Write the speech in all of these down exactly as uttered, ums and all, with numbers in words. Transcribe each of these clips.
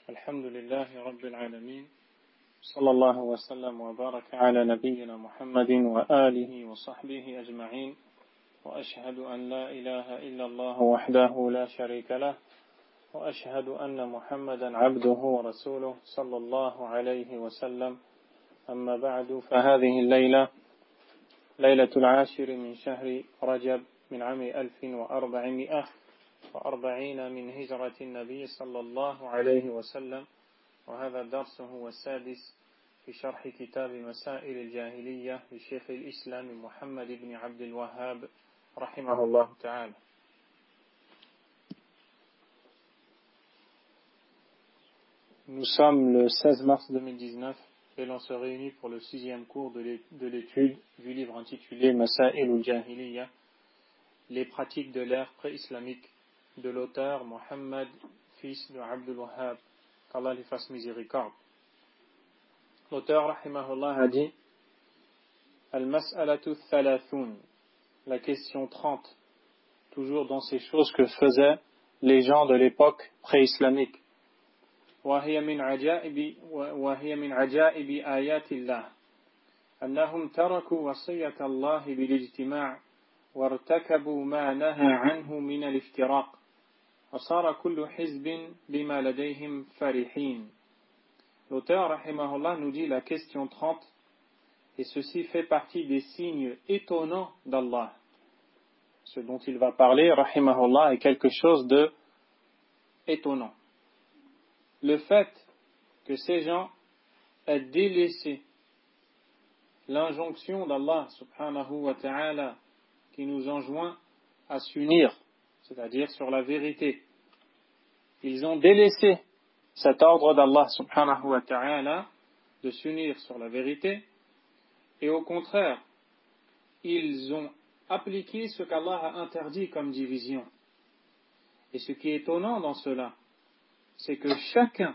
الحمد لله رب العالمين صلى الله وسلم وبارك على نبينا محمد وآله وصحبه أجمعين وأشهد أن لا إله إلا الله وحده لا شريك له وأشهد أن محمدا عبده ورسوله صلى الله عليه وسلم أما بعد فهذه الليلة ليلة العاشر من شهر رجب من عام ألف وأربعمائة وأربعين من هجرة النبي صلى الله عليه وسلم وهذا الدرس هو السادس في شرح كتاب مسائل الجاهلية لشيخ الإسلام محمد بن عبد الوهاب رحمه الله تعالى. Nous sommes le seize mars deux mille dix-neuf et l'on se réunit pour le sixième cours de l'étude du livre intitulé Masa'il al-Jahiliya, les pratiques de l'ère pré-islamique, de l'auteur Mohammed, fils de Abdul Wahhab, qu'Allah lui fasse miséricorde. L'auteur, rahimahullah, a dit Al-Mas'alatu Thalathun, la question trente, toujours dans ces choses que faisaient les gens de l'époque pré-islamique. وهي من عجائب وهي من عجائب آيات الله أنهم تركوا وصية الله بالاجتماع وارتكبوا ما نهى عنه من الافتراق وصار كل حزب بما لديهم فرحين. L'auteur rahimahullah nous dit la question trente, et ceci fait partie des signes étonnants d'Allah. Ce dont il va parler rahimahullah est quelque chose de étonnant. Le fait que ces gens aient délaissé l'injonction d'Allah subhanahu wa ta'ala qui nous enjoint à s'unir, c'est-à-dire sur la vérité. Ils ont délaissé cet ordre d'Allah subhanahu wa ta'ala de s'unir sur la vérité et au contraire, ils ont appliqué ce qu'Allah a interdit comme division. Et ce qui est étonnant dans cela, c'est que chacun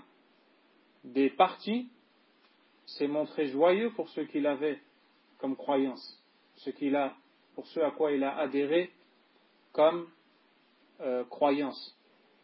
des partis s'est montré joyeux pour ce qu'il avait comme croyance, ce qu'il a, pour ce à quoi il a adhéré comme euh, croyance.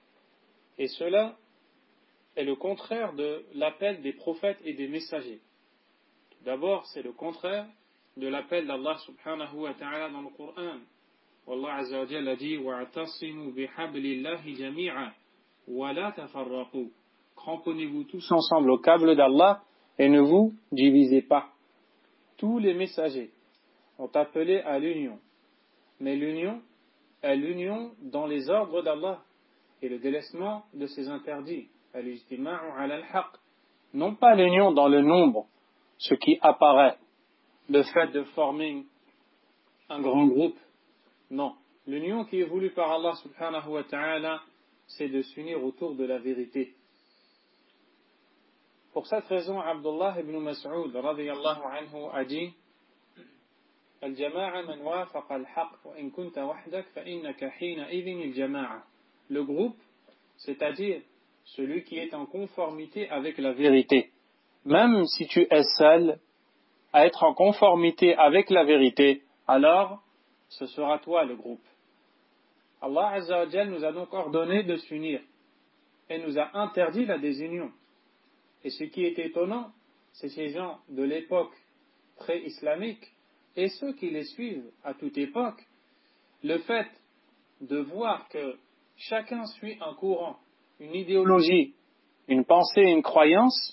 Et cela est le contraire de l'appel des prophètes et des messagers. Tout d'abord, c'est le contraire de l'appel d'Allah subhanahu wa ta'ala dans le Coran. Wallah azza wa jalla a dit wa'tasimu bihablillahi jami'a wa la tafarraqu. Cramponnez-vous tous ensemble au câble d'Allah et ne vous divisez pas. Tous les messagers ont appelé à l'union. Mais l'union est l'union dans les ordres d'Allah et le délaissement de ses interdits. Al-ijtima'u 'ala al-haqq. Non pas l'union dans le nombre, ce qui apparaît, le fait de former un grand groupe. Non. L'union qui est voulue par Allah subhanahu wa ta'ala, c'est de s'unir autour de la vérité. Pour cette raison, Abdullah ibn Mas'ud radiyallahu anhu a dit Al-jama'a man wafaqa al-haqq wa in kunta wahdak fa innaka hina idhin al-jama'a. Le groupe, c'est-à-dire celui qui est en conformité avec la vérité. Même si tu es seul à être en conformité avec la vérité, alors ce sera toi le groupe. Allah Azza wa Jal nous a donc ordonné de s'unir et nous a interdit la désunion. Et ce qui est étonnant, c'est ces gens de l'époque pré-islamique et ceux qui les suivent à toute époque, le fait de voir que chacun suit un courant, une idéologie, une pensée, une croyance,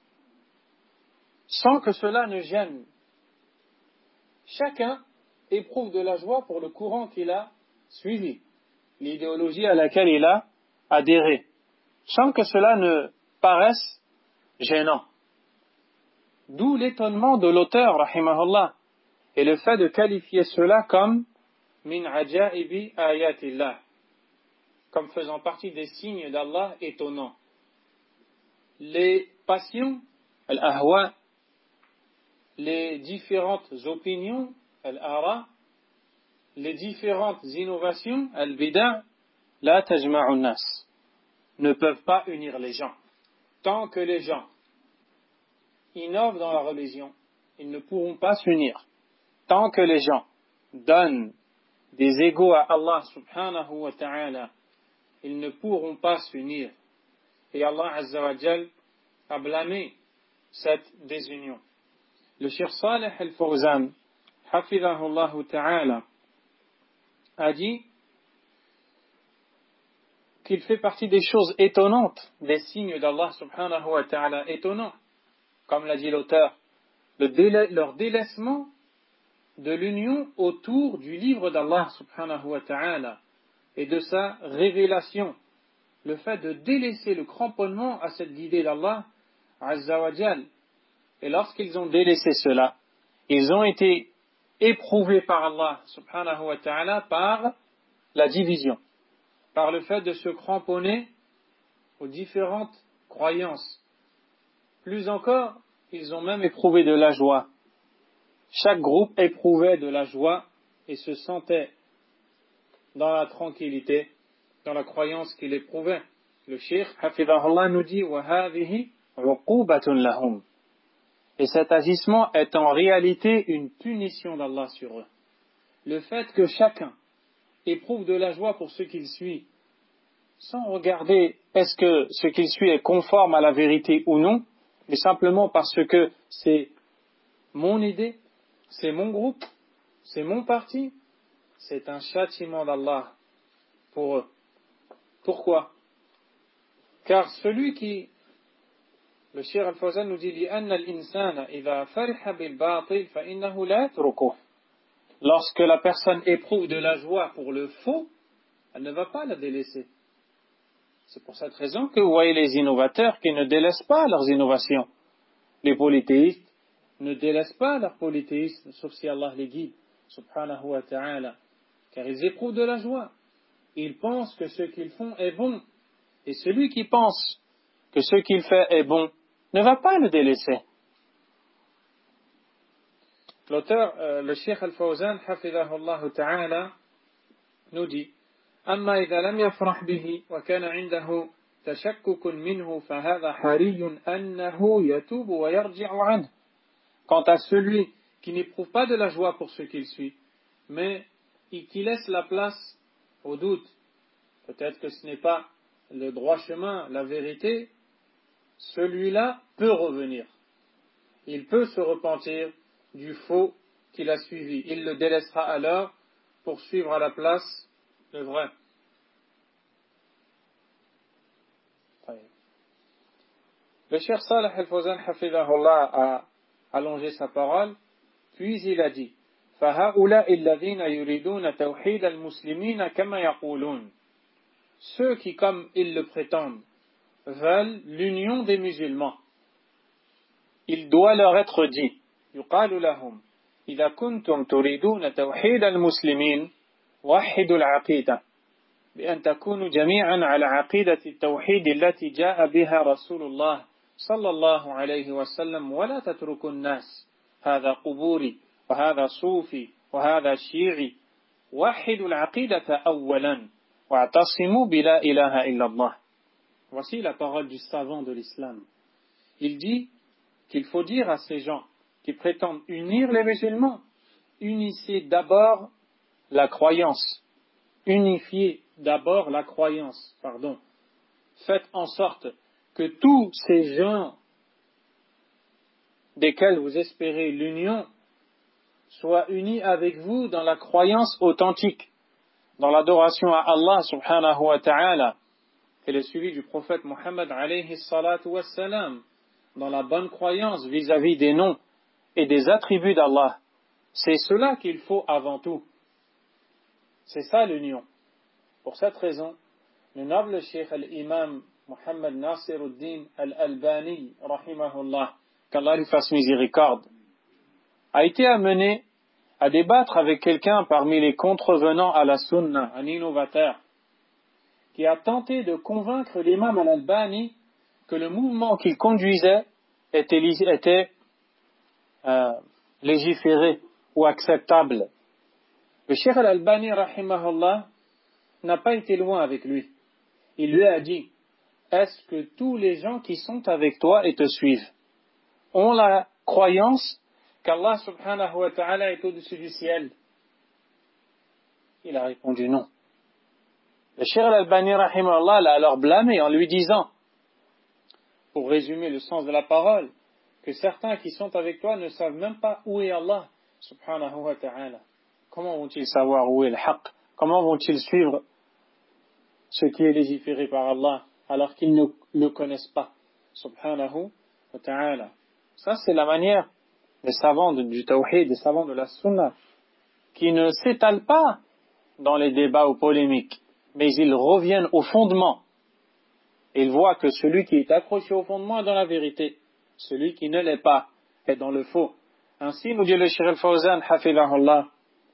sans que cela ne gêne. Chacun éprouve de la joie pour le courant qu'il a suivi, l'idéologie à laquelle il a adhéré, sans que cela ne paraisse gênant. D'où l'étonnement de l'auteur, rahimahullah, et le fait de qualifier cela comme min ajaibi ayatillah, comme faisant partie des signes d'Allah étonnants. Les passions, al-ahwa, les différentes opinions, al-ara, les différentes innovations, al-bida', la tajma'un nas, ne peuvent pas unir les gens. Tant que les gens innovent dans la religion, ils ne pourront pas s'unir. Tant que les gens donnent des égaux à Allah subhanahu wa ta'ala, ils ne pourront pas s'unir. Et Allah Azza wa Jal a blâmé cette désunion. Le Cheikh Saleh al-Fawzan, hafidhahullah ta'ala, a dit qu'il fait partie des choses étonnantes, des signes d'Allah subhanahu wa ta'ala étonnants, comme l'a dit l'auteur, le délai, leur délaissement de l'union autour du livre d'Allah subhanahu wa ta'ala et de sa révélation, le fait de délaisser le cramponnement à cette guidée d'Allah Azza wa Jal. Et lorsqu'ils ont délaissé cela, ils ont été éprouvés par Allah subhanahu wa ta'ala par la division, par le fait de se cramponner aux différentes croyances. Plus encore, ils ont même éprouvé de la joie. Chaque groupe éprouvait de la joie et se sentait dans la tranquillité, dans la croyance qu'il éprouvait. Le Cheikh Hafidhahullah nous dit وَهَذِهِ عُقُوبَةٌ لَهُمْ. Et cet agissement est en réalité une punition d'Allah sur eux. Le fait que chacun éprouve de la joie pour ce qu'il suit, sans regarder est-ce que ce qu'il suit est conforme à la vérité ou non, mais simplement parce que c'est mon idée, c'est mon groupe, c'est mon parti, c'est un châtiment d'Allah pour eux. Pourquoi? Car celui qui, le Cheikh Al-Fawzan nous dit لأن الإنسان إذا فرح بالباطل فإنه لا يتركه. Lorsque la personne éprouve de la joie pour le faux, elle ne va pas la délaisser. C'est pour cette raison que vous voyez les innovateurs qui ne délaissent pas leurs innovations. Les polythéistes ne délaissent pas leur polythéisme, sauf si Allah les guide, subhanahu wa ta'ala, car ils éprouvent de la joie. Ils pensent que ce qu'ils font est bon. Et celui qui pense que ce qu'il fait est bon ne va pas le délaisser. L'auteur, euh, le Cheikh Al-Fawzan, hafidhahullah ta'ala, nous dit أما إذا لم يفرح به وكان عنده تشكك منه فهذا حري أنه يتوب ويرجع عنه. Quant à celui qui n'éprouve pas de la joie pour ce qu'il suit, mais qui laisse la place au doute, peut-être que ce n'est pas le droit chemin, la vérité, celui-là peut revenir. Il peut se repentir du faux qu'il a suivi. Il le délaissera alors pour suivre à la place le vrai. Le Cheikh Saleh Al-Fawzan hafidhahullah a allongé sa parole, puis il a dit فَهَؤُلَاءِ الَّذِينَ يُرِيدُونَ تَوْحِيدَ الْمُسْلِمِينَ كَمَا يَقُولُونَ. Ceux qui, comme ils le prétendent, veulent l'union des musulmans, il doit leur être dit يُقَالُ لَهُمْ إِذَا كُنْتُمْ تُرِيدُونَ تَوْحِيدَ الْمُسْلِمِينَ وَحِّدُوا الْعَقِيدَةَ بأن تكونوا جميعا على عقيدة التوحيد التي جاء بها رسول الله صلى الله عليه وسلم ولا تتركوا الناس هذا قبوري وهذا صوفي وهذا شيعي وحدوا العقيدة أولا واعتصموا بلا إله إلا الله. Voici la parole du savant de l'islam. Il dit qu'il faut dire à ces gens qui prétendent unir les musulmans, unissez d'abord la croyance, unifiez d'abord la croyance, pardon. Faites en sorte que tous ces gens desquels vous espérez l'union soient unis avec vous dans la croyance authentique, dans l'adoration à Allah subhanahu wa ta'ala et le suivi du prophète Mohammed alayhi salatu wassalam, dans la bonne croyance vis-à-vis des noms et des attributs d'Allah. C'est cela qu'il faut avant tout. C'est ça l'union. Pour cette raison, le noble Cheikh al-Imam Muhammad Nasiruddin al-Albani, rahimahullah, qu'Allah lui fasse miséricorde, a été amené à débattre avec quelqu'un parmi les contrevenants à la sunna, un innovateur, qui a tenté de convaincre l'imam al-Albani que le mouvement qu'il conduisait était, était euh, légiféré ou acceptable. Le Cheikh al-Albani, rahimahullah, n'a pas été loin avec lui. Il lui a dit, est-ce que tous les gens qui sont avec toi et te suivent ont la croyance qu'Allah subhanahu wa ta'ala est au-dessus du ciel? Il a répondu non. Le Cheikh al-Albani rahimahullah l'a alors blâmé en lui disant, pour résumer le sens de la parole, que certains qui sont avec toi ne savent même pas où est Allah, subhanahu wa ta'ala. Comment vont-ils savoir où est le haqq? Comment vont-ils suivre ce qui est légiféré par Allah, alors qu'ils ne le connaissent pas, subhanahu wa ta'ala. Ça, c'est la manière des savants de, du tawhid, des savants de la sunna, qui ne s'étalent pas dans les débats ou polémiques, mais ils reviennent au fondement. Ils voient que celui qui est accroché au fondement est dans la vérité, celui qui ne l'est pas est dans le faux. Ainsi, nous dit le Cheikh al-Fawzan, hafidhahullah,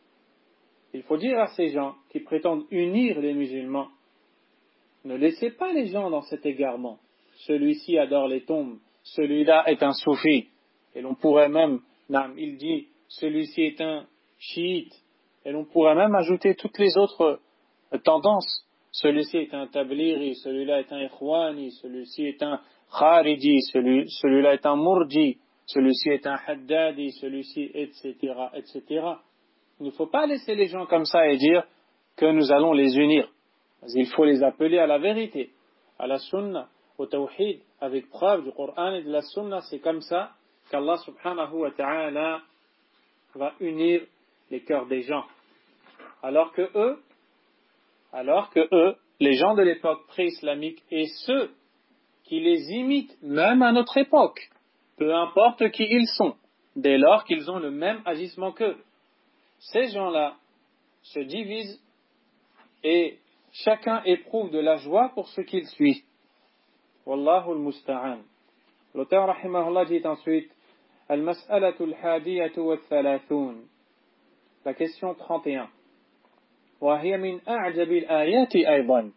il faut dire à ces gens qui prétendent unir les musulmans, ne laissez pas les gens dans cet égarement. Celui-ci adore les tombes, celui-là est un soufi. Et l'on pourrait même, il dit, celui-ci est un chiite. Et l'on pourrait même ajouter toutes les autres tendances. Celui-ci est un tabliri, celui-là est un ikhwani, celui-ci est un khariji, celui, celui-là est un murji, celui-ci est un haddadi, celui-ci, et cetera, et cetera. Il ne faut pas laisser les gens comme ça et dire que nous allons les unir. Il faut les appeler à la vérité, à la sunna, au tawhid, avec preuve du Coran et de la sunna. C'est comme ça qu'Allah subhanahu wa ta'ala va unir les cœurs des gens. Alors que eux, alors que eux, les gens de l'époque pré-islamique et ceux qui les imitent, même à notre époque, peu importe qui ils sont, dès lors qu'ils ont le même agissement qu'eux, ces gens-là se divisent et chacun éprouve de la joie pour ce qu'il suit. Wallahu al-musta'an. L'auteur rahimahullah dit ensuite Al-mas'alatu al-hadiyatu wa-thalathun. La question trente et un. وهي من أعجب الآيات أيضا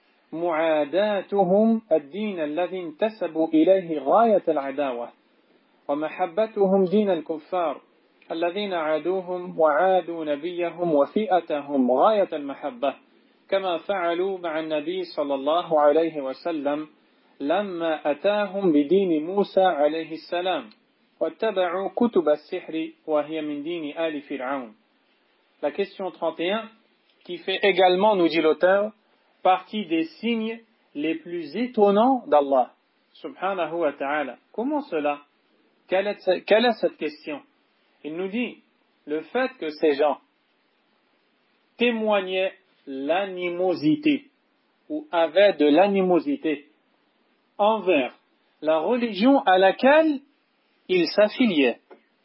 معاداتهم الدين الذي انتسبوا إليه غاية العداوة ومحبتهم دين الكفار الذين عادوهم وعادوا نبيهم وفئتهم غاية المحبة كما فعلوا مع النبي صلى الله عليه وسلم لما أتاهم بدين موسى عليه السلام واتبعوا كتب السحر وهي من دين آل فرعون. La question trente et un, qui fait également, nous dit l'auteur, partie des signes les plus étonnants d'Allah, subhanahu wa ta'ala. Comment cela? Quelle est, quelle est cette question? Il nous dit, le fait que ces gens témoignaient l'animosité, ou avaient de l'animosité, envers la religion à laquelle ils s'affiliaient.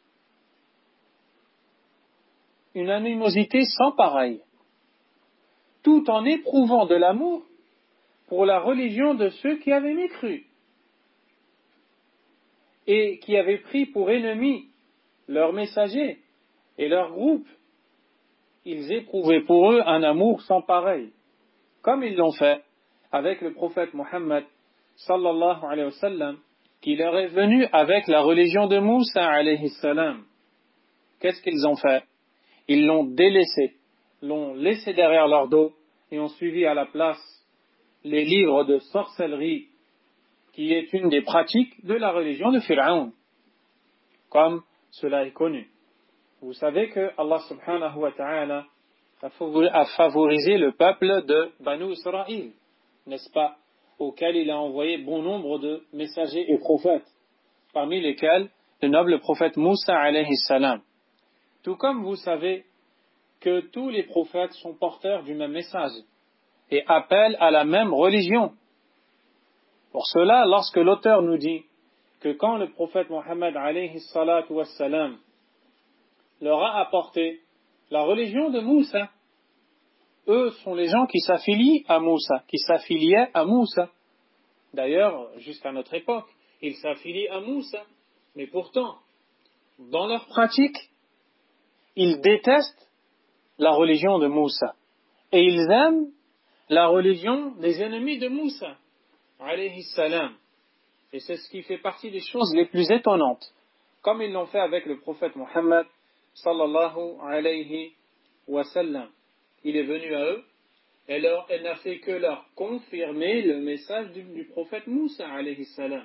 Une animosité sans pareille, tout en éprouvant de l'amour pour la religion de ceux qui avaient mécru et qui avaient pris pour ennemis leurs messagers et leurs groupes. Ils éprouvaient pour eux un amour sans pareil, comme ils l'ont fait avec le prophète Mohammed sallallahu alayhi wa sallam, qui leur est venu avec la religion de Moussa alayhi salam. Qu'est-ce qu'ils ont fait? Ils l'ont délaissé, l'ont laissé derrière leur dos et ont suivi à la place les livres de sorcellerie qui est une des pratiques de la religion de Pharaon, comme cela est connu. Vous savez que Allah subhanahu wa ta'ala a favorisé le peuple de Banu Israël, n'est-ce pas, auquel il a envoyé bon nombre de messagers et prophètes, parmi lesquels le noble prophète Moussa alayhi salam. Tout comme vous savez que tous les prophètes sont porteurs du même message et appellent à la même religion. Pour cela, lorsque l'auteur nous dit que quand le prophète Mohammed alayhi salatu wassalam leur a apporté la religion de Moussa, eux sont les gens qui s'affilient à Moussa, qui s'affiliaient à Moussa. D'ailleurs, jusqu'à notre époque, ils s'affilient à Moussa, mais pourtant, dans leur pratique, ils détestent la religion de Moussa et ils aiment la religion des ennemis de Moussa alayhi salam. Et c'est ce qui fait partie des choses les plus étonnantes, comme ils l'ont fait avec le prophète Mohammed sallallahu alayhi wa sallam. Il est venu à eux et leur, elle n'a fait que leur confirmer le message du, du prophète Moussa alayhi salam.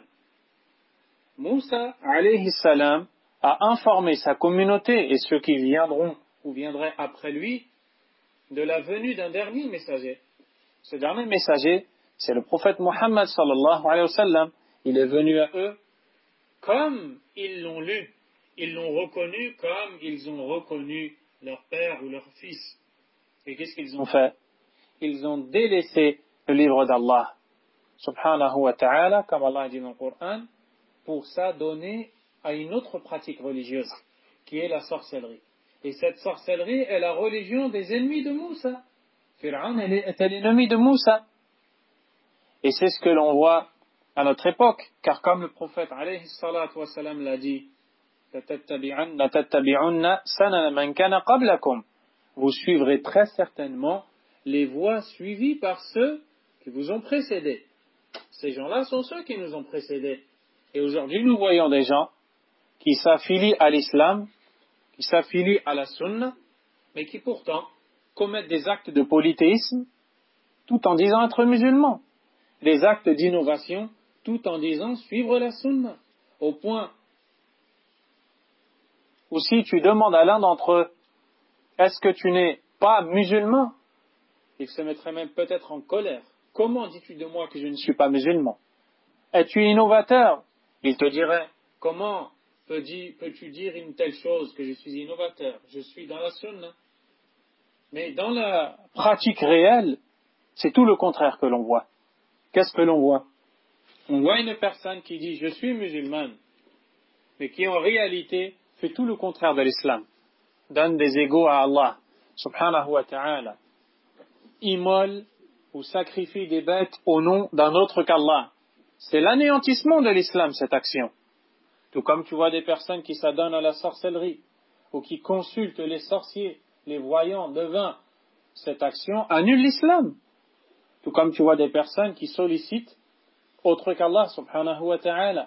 Moussa alayhi salam a informé sa communauté et ceux qui viendront ou viendraient après lui de la venue d'un dernier messager. Ce dernier messager, c'est le prophète Mohammed sallallahu alayhi wa sallam, Il est venu à eux comme ils l'ont lu. Ils l'ont reconnu comme ils ont reconnu leur père ou leur fils. Et qu'est-ce qu'ils ont fait? Ils ont délaissé le livre d'Allah, subhanahu wa ta'ala, comme Allah dit dans le Coran, pour s'adonner à une autre pratique religieuse, qui est la sorcellerie. Et cette sorcellerie est la religion des ennemis de Moussa. Pharaon était l'ennemi de Moussa. Et c'est ce que l'on voit à notre époque, car comme le prophète alayhi salatu wa salam l'a dit, vous suivrez très certainement les voies suivies par ceux qui vous ont précédés. Ces gens-là sont ceux qui nous ont précédés. Et aujourd'hui, nous voyons des gens qui s'affilient à l'islam, qui s'affilient à la sunna, mais qui pourtant commettent des actes de polythéisme tout en disant être musulmans, des actes d'innovation tout en disant suivre la sunna, au point où si tu demandes à l'un d'entre eux, est-ce que tu n'es pas musulman? Il se mettrait même peut-être en colère. Comment dis-tu de moi que je ne suis pas musulman? Es-tu innovateur? Il te dirait, comment peux-tu dire une telle chose que je suis innovateur? Je suis dans la sunna. Mais dans la pratique réelle, c'est tout le contraire que l'on voit. Qu'est-ce que l'on voit? On voit une personne qui dit, je suis musulmane, mais qui en réalité fait tout le contraire de l'islam. Donne des égaux à Allah, subhanahu wa ta'ala. Immole ou sacrifie des bêtes au nom d'un autre qu'Allah. C'est l'anéantissement de l'islam, cette action. Tout comme tu vois des personnes qui s'adonnent à la sorcellerie, ou qui consultent les sorciers, les voyants, devins. Cette action annule l'islam. Tout comme tu vois des personnes qui sollicitent autre qu'Allah, subhanahu wa ta'ala,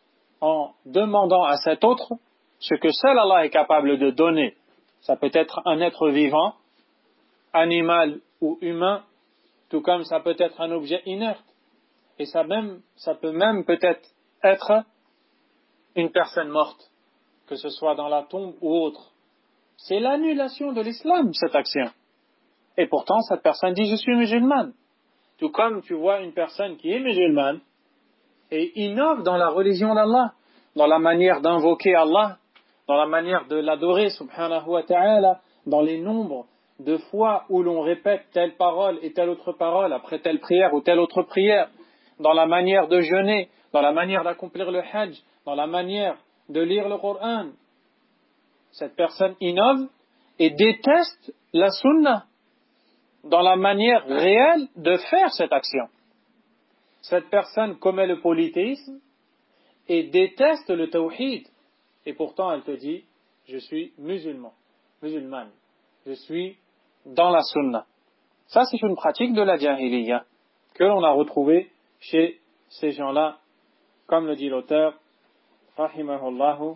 en demandant à cet autre ce que seul Allah est capable de donner. Ça peut être un être vivant, animal ou humain, tout comme ça peut être un objet inerte. Et ça, même, ça peut même peut-être être une personne morte, que ce soit dans la tombe ou autre. C'est l'annulation de l'islam, cette action. Et pourtant, cette personne dit « je suis musulmane ». Tout comme tu vois une personne qui est musulmane et innove dans la religion d'Allah, dans la manière d'invoquer Allah, dans la manière de l'adorer, subhanahu wa ta'ala, dans les nombres de fois où l'on répète telle parole et telle autre parole après telle prière ou telle autre prière, dans la manière de jeûner, dans la manière d'accomplir le hajj, dans la manière de lire le Coran. Cette personne innove et déteste la sunna dans la manière réelle de faire cette action. Cette personne commet le polythéisme et déteste le tawhid. Et pourtant, elle te dit, je suis musulman, musulmane. Je suis dans la sunna. Ça, c'est une pratique de la jahiliya que l'on a retrouvée chez ces gens-là, comme le dit l'auteur, rahimahullahu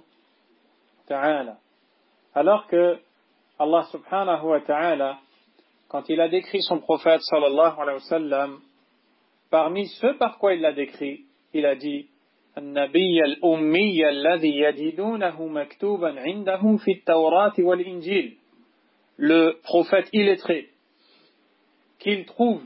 ta'ala. Alors que Allah subhanahu wa ta'ala, quand il a décrit son prophète sallallahu alayhi wa sallam, parmi ce par quoi il l'a décrit, il a dit النبي الأمي الذي يجدونه مكتوبا عندهم في التوراة والإنجيل, le prophète illettré qu'ils trouvent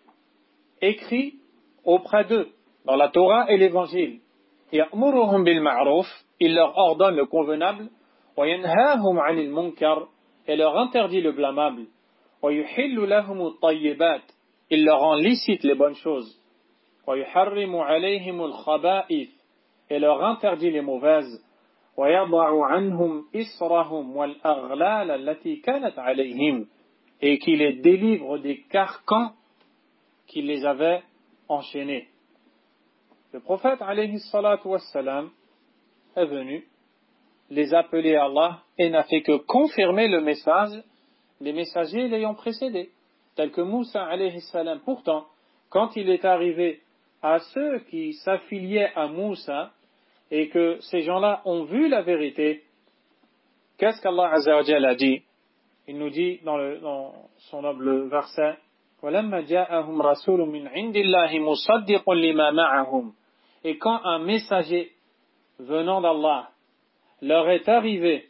écrit auprès d'eux dans la Torah et l'Évangile. يأمرهم بالمعروف, il leur ordonne le convenable, وينهاهم عن المنكر, et leur interdit le blâmable, ويحل لهم الطيبات, il leur rend licite les bonnes choses, ويحرم عليهم الخبائث, et leur interdit les mauvaises, ويضع عنهم إصرهم والأغلال التي كانت عليهم, et qui les délivre des carcans qui les avaient enchaînés. Le prophète alayhi salatu wassalam est venu les appeler à Allah et n'a fait que confirmer le message les messagers l'ayant précédé, tels que Moussa alayhi salam. Pourtant, quand il est arrivé à ceux qui s'affiliaient à Moussa et que ces gens-là ont vu la vérité, qu'est-ce qu'Allah azza wa jalla a dit? Il nous dit dans, le, dans son noble verset, وَلَمَّا جَاءَهُمْ رَسُولٌ مِّنْ عِنْدِ اللَّهِ مُصَدِّقٌ لِمَا مَعَهُمْ, et quand un messager venant d'Allah leur est arrivé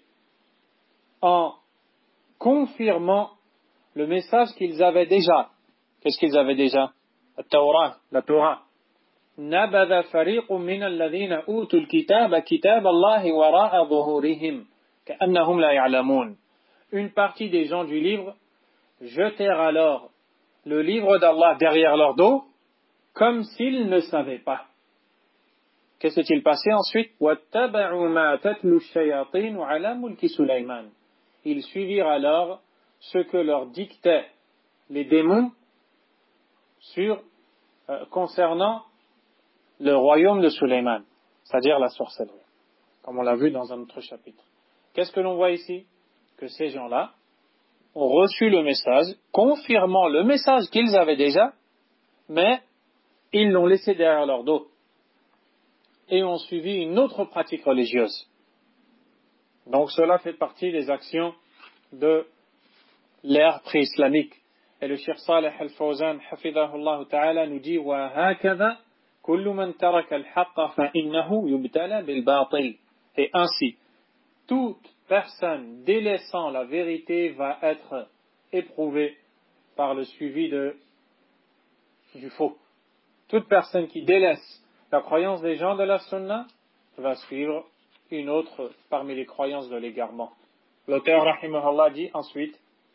en confirmant le message qu'ils avaient déjà. Qu'est-ce qu'ils avaient déjà? La Torah, la Torah. نبذ فريق من الذين أوتوا الكتاب كتاب الله وراء ظهورهم كأنهم لا يعلمون. Une partie des gens du livre jetèrent alors le livre d'Allah derrière leur dos comme s'ils ne savaient pas. Que s'est-il passé ensuite? وَاتَّبَعُوا مَا تَتْلُو الشَّيَاطِينُ عَلَى مُلْكِ سُلَيْمَانَ. Ils suivirent alors ce que leur dictaient les démons sur, euh, concernant le royaume de Sulayman, c'est-à-dire la sorcellerie, comme on l'a vu dans un autre chapitre. Qu'est-ce que l'on voit ici? Que ces gens-là ont reçu le message, confirmant le message qu'ils avaient déjà, mais ils l'ont laissé derrière leur dos et ont suivi une autre pratique religieuse. Donc cela fait partie des actions de l'ère pré-islamique. Et le Cheikh Saleh Al-Fawzan, hafidhahullah ta'ala, nous dit وَهَكَذَا كُلُّ مَنْ تَرَكَ الْحَقَّ فَإِنَّهُ يُبْتَلَى بِالْبَاطِلِ. Et ainsi, toute personne délaissant la vérité va être éprouvée par le suivi de, du faux. Toute personne qui délaisse la croyance des gens de la sunna va suivre une autre parmi les croyances de l'égarement. L'auteur rahimahullah dit ensuite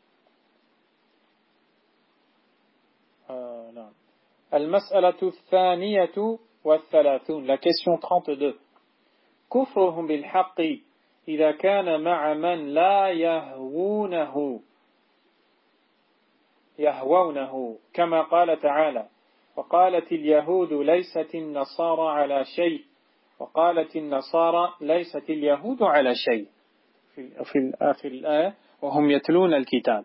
euh, non. Al-mas'alatu thaniyatu wa thalathun, la question trente-deux. Kufruhum bil haqqi idha kana ma'a man la yahwunahu yahwunahu kama qala ta'ala وقالت اليهود ليست النصارى على شيء وقالت النصارى ليست اليهود على شيء في آخر الآية وهم يتلون الكتاب.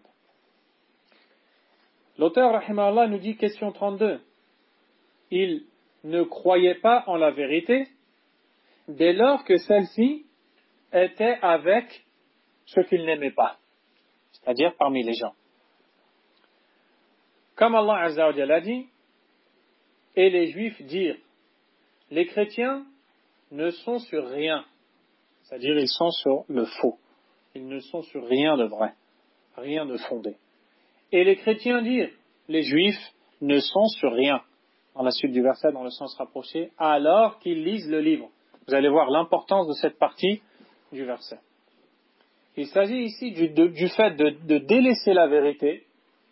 L'auteur rahimahullah nous dit question trente-deux. Ils ne croyaient pas en la vérité dès lors que celle-ci était avec ceux qu'ils n'aimaient pas, c'est-à-dire parmi les gens. Comme Allah Azza wa Jalla a dit, et les Juifs dirent, les chrétiens ne sont sur rien, c'est-à-dire ils sont sur le faux, ils ne sont sur rien de vrai, rien de fondé. Et les chrétiens dirent, les Juifs ne sont sur rien, dans la suite du verset, dans le sens rapproché, alors qu'ils lisent le livre. Vous allez voir l'importance de cette partie du verset. Il s'agit ici du, de, du fait de, de délaisser la vérité,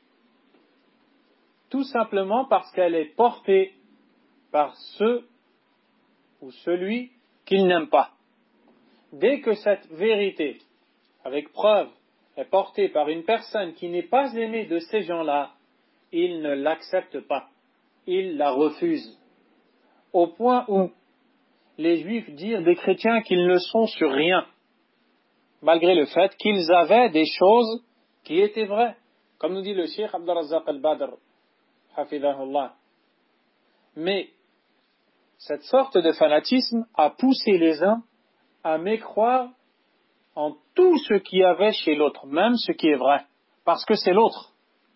tout simplement parce qu'elle est portée par ceux ou celui qu'ils n'aiment pas. Dès que cette vérité, avec preuve, est portée par une personne qui n'est pas aimée de ces gens-là, ils ne l'acceptent pas, ils la refusent. Au point où les Juifs dirent des chrétiens qu'ils ne sont sur rien, malgré le fait qu'ils avaient des choses qui étaient vraies. Comme nous dit le Cheikh Abdul Razzaq al-Badr, hafidhahullah. Mais cette sorte de fanatisme a poussé les uns à mécroire en tout ce qu'il y avait chez l'autre, même ce qui est vrai, parce que c'est l'autre.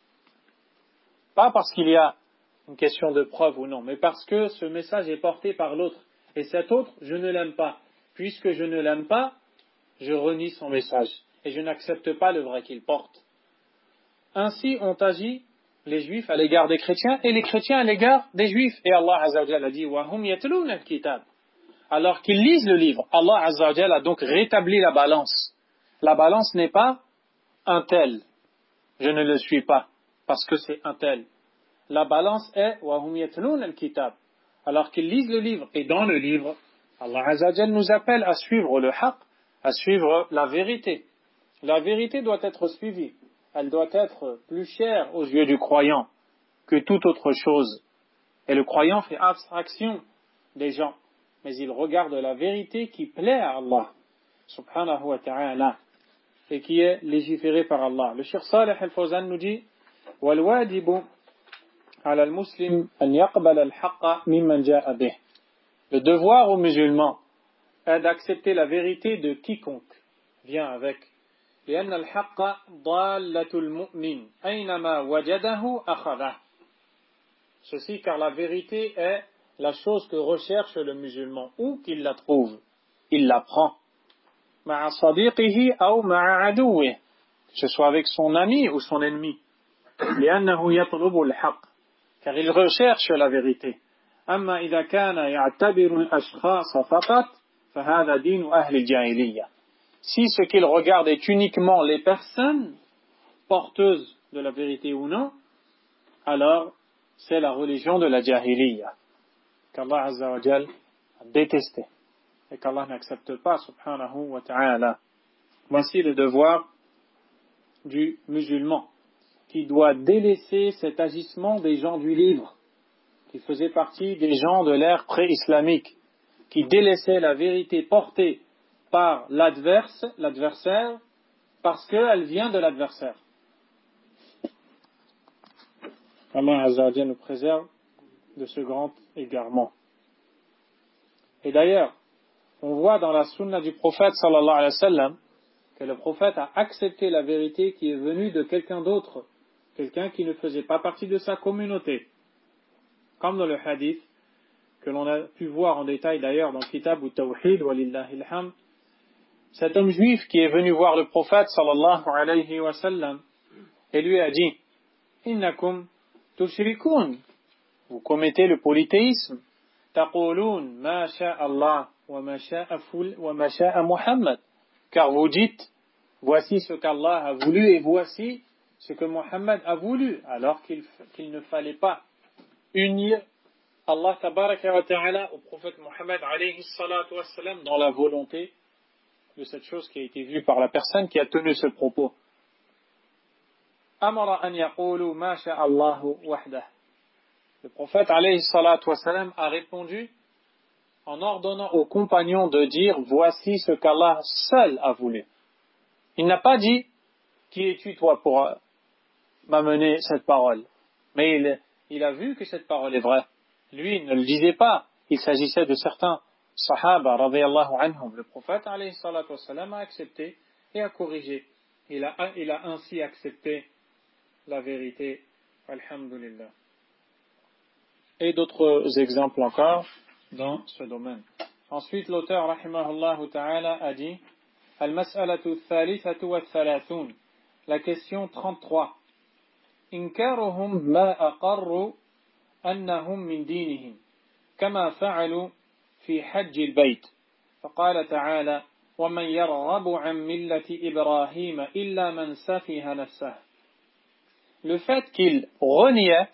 Pas parce qu'il y a une question de preuve ou non, mais parce que ce message est porté par l'autre. Et cet autre, je ne l'aime pas. Puisque je ne l'aime pas, je renie son message. Et je n'accepte pas le vrai qu'il porte. Ainsi ont agi les Juifs à l'égard des chrétiens et les chrétiens à l'égard des Juifs. Et Allah Azza wa Jalla a dit وَهُمْ يَتْلُونَ الْكِتَابَ. Alors qu'ils lisent le livre, Allah Azza wa Jalla a donc rétabli la balance. La balance n'est pas un tel, je ne le suis pas, parce que c'est un tel. La balance est وَهُمْ يَتْلُونَ الْكِتَابَ. Alors qu'ils lisent le livre, et dans le livre, Allah Azza wa Jalla nous appelle à suivre le haqq, à suivre la vérité. La vérité doit être suivie. Elle doit être plus chère aux yeux du croyant que toute autre chose. Et le croyant fait abstraction des gens, mais il regarde la vérité qui plaît à Allah, subhanahu wa ta'ala, et qui est légiférée par Allah. Le Cheikh Saleh Al-Fawzan nous dit وَالْوَاجِبُ عَلَى الْمُسْلِمِ أَنْ يَقْبَلَ الْحَقَّ مِمَّنْ جَاءَ بِهِ. Le devoir aux musulmans est d'accepter la vérité de quiconque vient avec. لأن الحق ضالة المؤمن أينما وجده أخذه. Ceci car la vérité est la chose que recherche le musulman, où qu'il la trouve, il la prend. مع صديقه أو مع عدوه, que ce soit avec son ami ou son ennemi. لأنه يطلب الحق, car il recherche la vérité. أما إذا كان يعتبر الأشخاص فقط فهذا دين أهل الجاهلية. Si ce qu'il regarde est uniquement les personnes porteuses de la vérité ou non, alors c'est la religion de la jahiliya qu'Allah Azza wa Jal a détesté et qu'Allah n'accepte pas, subhanahu wa ta'ala. Voici le devoir du musulman qui doit délaisser cet agissement des gens du livre, qui faisaient partie des gens de l'ère pré-islamique, qui délaissaient la vérité portée par l'adverse, l'adversaire, parce qu'elle vient de l'adversaire. Allah Azza wa Jalla nous préserve de ce grand égarement. Et d'ailleurs, on voit dans la sunna du prophète sallallahu alayhi wa sallam que le prophète a accepté la vérité qui est venue de quelqu'un d'autre, quelqu'un qui ne faisait pas partie de sa communauté. Comme dans le hadith que l'on a pu voir en détail d'ailleurs dans le Kitab al-Tawhid, walillahi alhamd, cet homme juif qui est venu voir le prophète sallallahu alayhi wa sallam et lui a dit: Innakum tushrikun, vous commettez le polythéisme. Taqulun ma sha'a Allah wa ma sha'a ful wa ma sha'a Muhammad, car vous dites voici ce qu'Allah a voulu et voici ce que Muhammad a voulu, alors qu'il, qu'il ne fallait pas unir Allah tabaraka wa ta'ala au prophète Muhammad alayhi salatu wa salam dans la volonté de cette chose qui a été vue par la personne qui a tenu ce propos. Amara an yaqulu ma sha'a Allahu wahdah. Le prophète alayhi salatu wa salam a répondu en ordonnant aux compagnons de dire voici ce qu'Allah seul a voulu. Il n'a pas dit qui es-tu toi pour m'amener cette parole, mais il, il a vu que cette parole est vraie. Lui il ne le disait pas, il s'agissait de certains sahaba radiyallahu anhum. Le prophète alayhi salatu wa salam a accepté et a corrigé. Il a, il a ainsi accepté la vérité. Alhamdulillah. Et d'autres exemples encore dans ce domaine. Ensuite, l'auteur, rahimahullah ta'ala, a dit Al-mas'alatu thalithatu wa thalathun. La question trente-trois. Inkaruhum ma aqarru annahum min dinihim, kama fa'alu fi hajj al-bayt. فقال تعالى ومن يرغب عن ملة إبراهيم إلا من سفه نفسه. Le fait qu'il reniait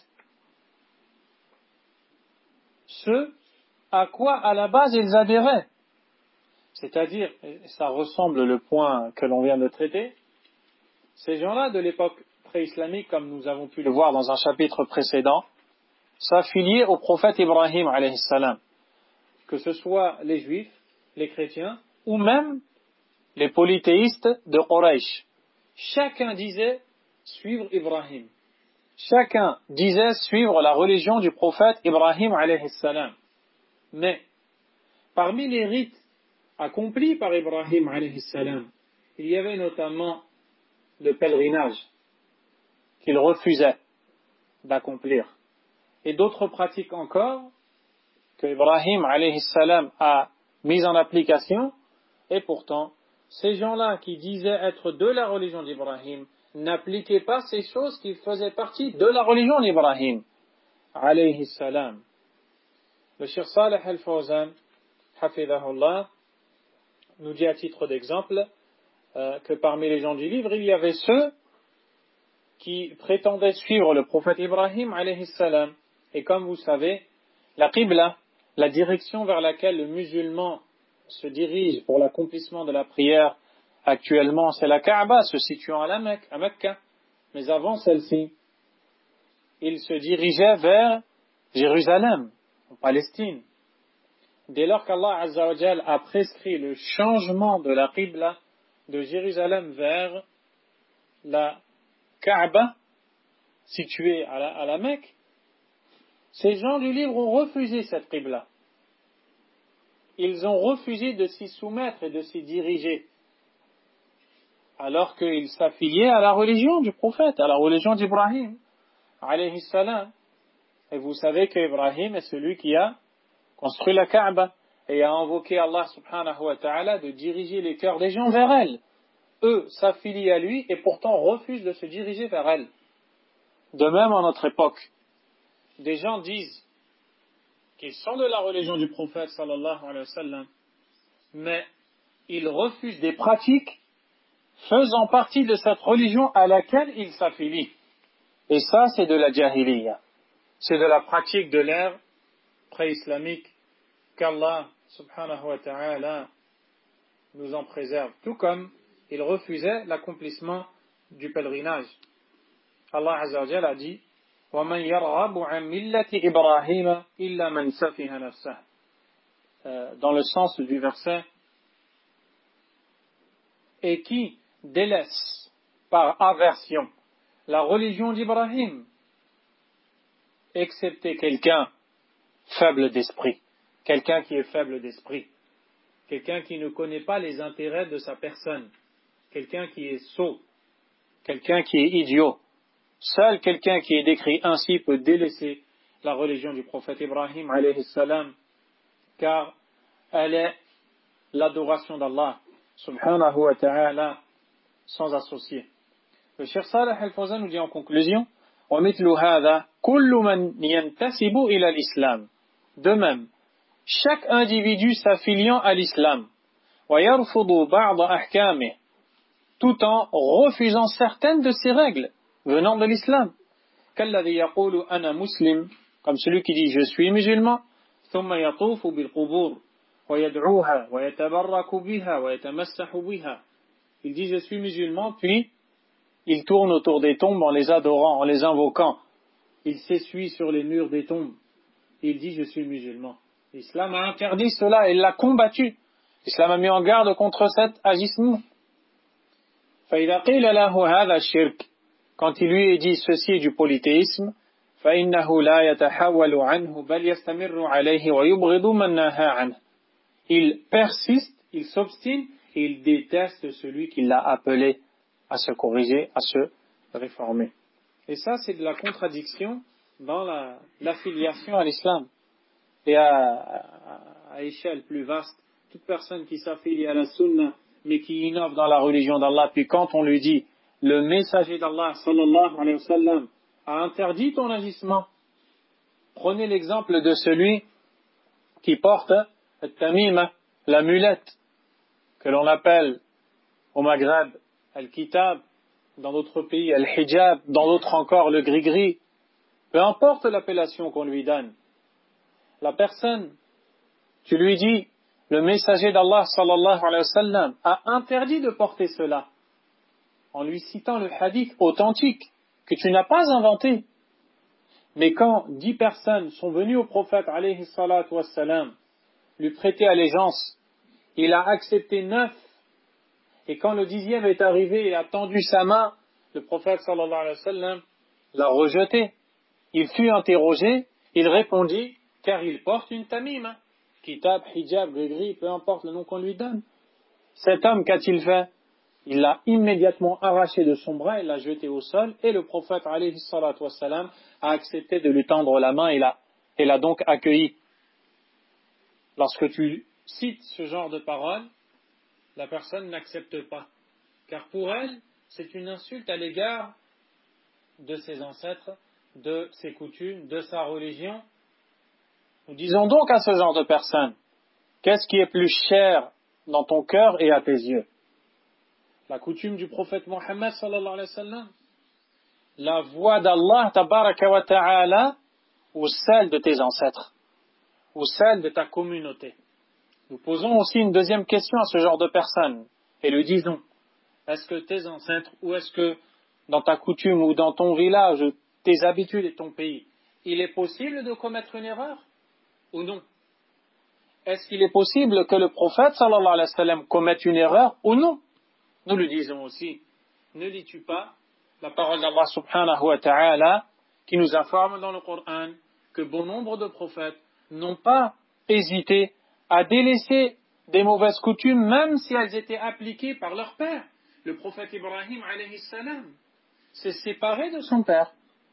ce à quoi à la base ils adhéraient. C'est-à-dire, et ça ressemble le point que l'on vient de traiter, ces gens-là de l'époque pré-islamique, comme nous avons pu le voir dans un chapitre précédent, s'affiliaient au prophète Ibrahim alayhi salam, que ce soit les juifs, les chrétiens, ou même les polythéistes de Quraysh. Chacun disait suivre Ibrahim. Chacun disait suivre la religion du prophète Ibrahim alayhi salam. Mais, parmi les rites accomplis par Ibrahim alayhi salam, il y avait notamment le pèlerinage qu'il refusait d'accomplir. Et d'autres pratiques encore que Ibrahim alayhi salam a mises en application, et pourtant, ces gens-là qui disaient être de la religion d'Ibrahim n'appliquaient pas ces choses qui faisaient partie de la religion d'Ibrahim alayhi salam. Le Cheikh Salih al-Fawzan, hafidhahullah, nous dit à titre d'exemple euh, que parmi les gens du livre, il y avait ceux qui prétendaient suivre le prophète Ibrahim alayhi salam. Et comme vous savez, la qibla, la direction vers laquelle le musulman se dirige pour l'accomplissement de la prière actuellement, c'est la Kaaba, se situant à la Mecque, à Mecca. Mais avant celle-ci, il se dirigeait vers Jérusalem, en Palestine. Dès lors qu'Allah Azza wa Jal a prescrit le changement de la Qibla de Jérusalem vers la Kaaba, située à la, à la Mecque, ces gens du livre ont refusé cette Qibla. Ils ont refusé de s'y soumettre et de s'y diriger, alors qu'ils s'affiliaient à la religion du prophète, à la religion d'Ibrahim, alayhi salam. Et vous savez qu'Ibrahim est celui qui a construit la Kaaba et a invoqué Allah subhanahu wa ta'ala de diriger les cœurs des gens vers elle. Eux s'affilient à lui et pourtant refusent de se diriger vers elle. De même, en notre époque, des gens disent qu'ils sont de la religion du prophète sallallahu alayhi wa sallam, mais ils refusent des pratiques faisant partie de cette religion à laquelle ils s'affilient. Et ça, c'est de la jahiliya. C'est de la pratique de l'ère pré-islamique qu'Allah subhanahu wa ta'ala nous en préserve. Tout comme ils refusaient l'accomplissement du pèlerinage. Allah azza wa jalla a dit وَمَنْ يَرْغَبُ عَنْ مِلَّةِ إِبْرَاهِيمَ إِلَّا مَنْ سَفِهَ نَفْسَهُ. Euh, dans le sens du verset, et qui délaisse par aversion la religion d'Ibrahim, excepté quelqu'un faible d'esprit, quelqu'un qui est faible d'esprit, quelqu'un qui ne connaît pas les intérêts de sa personne, quelqu'un qui est sot, quelqu'un qui est idiot. Seul quelqu'un qui est décrit ainsi peut délaisser la religion du prophète Ibrahim alayhi salam, car elle est l'adoration d'Allah subhanahu wa ta'ala sans associé. Le Cheikh Salih Al-Fawzan nous dit en conclusion وَمِثْلُ هَذَا كُلُّ مَنْ يَنْتَسِبُ إِلَى الْإِسْلَامِ. De même, chaque individu s'affiliant à l'islam وَيَرْفُضُ بَعْضَ أَحْكَامِهِ, tout en refusant certaines de ses règles venant de l'islam, كَالَّذِي يَقُولُ أَنَا مُسْلِمٌ, comme celui qui dit je suis musulman, ثُمَّ يَطُوفُ بِالْقُبُورِ وَيَدْعُوهَا وَيَتَبَرَّكُ بِهَا وَيَتَمَسَّحُ بِهَا. Il dit je suis musulman, puis il tourne autour des tombes en les adorant, en les invoquant. Il s'essuie sur les murs des tombes. Il dit je suis musulman. L'islam a interdit cela et l'a combattu. L'islam a mis en garde contre cet agissement. فَإِذَا قِيلَ لَهُ هَذَا الشِّرْكِ, quand il lui est dit ceci est du polythéisme, فَإِنَّهُ لَا يَتَحَوَّلُ عَنْهُ بَلْ يَسْتَمِرُّ عَلَيْهِ وَيُبْغِضُ مَنْ نَهَى عَنْهُ. Il persiste, il s'obstine et il déteste celui qui l'a appelé à se corriger, à se réformer. Et ça, c'est de la contradiction dans la, l'affiliation à l'islam. Et à, à, à échelle plus vaste, toute personne qui s'affilie à la sunna, mais qui innove dans la religion d'Allah, puis quand on lui dit, le messager d'Allah, sallallahu alayhi wa sallam, a interdit ton agissement, prenez l'exemple de celui qui porte al-tamima, la mulette, que l'on appelle au Maghreb al-kitab, dans d'autres pays al-hijab, dans d'autres encore le gris-gris. Peu importe l'appellation qu'on lui donne. La personne, tu lui dis, le messager d'Allah sallallahu alayhi wa sallam a interdit de porter cela, en lui citant le hadith authentique que tu n'as pas inventé. Mais quand dix personnes sont venues au prophète alayhi salatu wa salam lui prêter allégeance, il a accepté neuf. Et quand le dixième est arrivé et a tendu sa main, le prophète sallallahu alayhi wa sallam l'a rejeté. Il fut interrogé, il répondit, car il porte une tamima, kitab, hijab, gris-gris, peu importe le nom qu'on lui donne. Cet homme, qu'a-t-il fait? Il l'a immédiatement arraché de son bras, il l'a jeté au sol, et le prophète alayhi salatu wa salam a accepté de lui tendre la main et l'a, et l'a donc accueilli. Lorsque tu cites ce genre de paroles, la personne n'accepte pas, car pour elle, c'est une insulte à l'égard de ses ancêtres, de ses coutumes, de sa religion. Nous disons donc à ce genre de personne, qu'est-ce qui est plus cher dans ton cœur et à tes yeux? La coutume du prophète Mohammed sallallahu alayhi wa sallam, la voix d'Allah tabaraka wa ta'ala, ou celle de tes ancêtres, ou celle de ta communauté? Nous posons aussi une deuxième question à ce genre de personnes et lui disons, est-ce que tes ancêtres, ou est-ce que dans ta coutume ou dans ton village, tes habitudes et ton pays, il est possible de commettre une erreur ou non? Est-ce qu'il est possible que le prophète sallallahu alayhi wa sallam commette une erreur ou non? Nous lui disons aussi, ne lis-tu pas la parole d'Allah subhanahu wa ta'ala qui nous informe dans le Coran que bon nombre de prophètes n'ont pas hésité à délaisser des mauvaises coutumes, même si elles étaient appliquées par leur père. Le prophète Ibrahim alayhi salam s'est séparé de son père.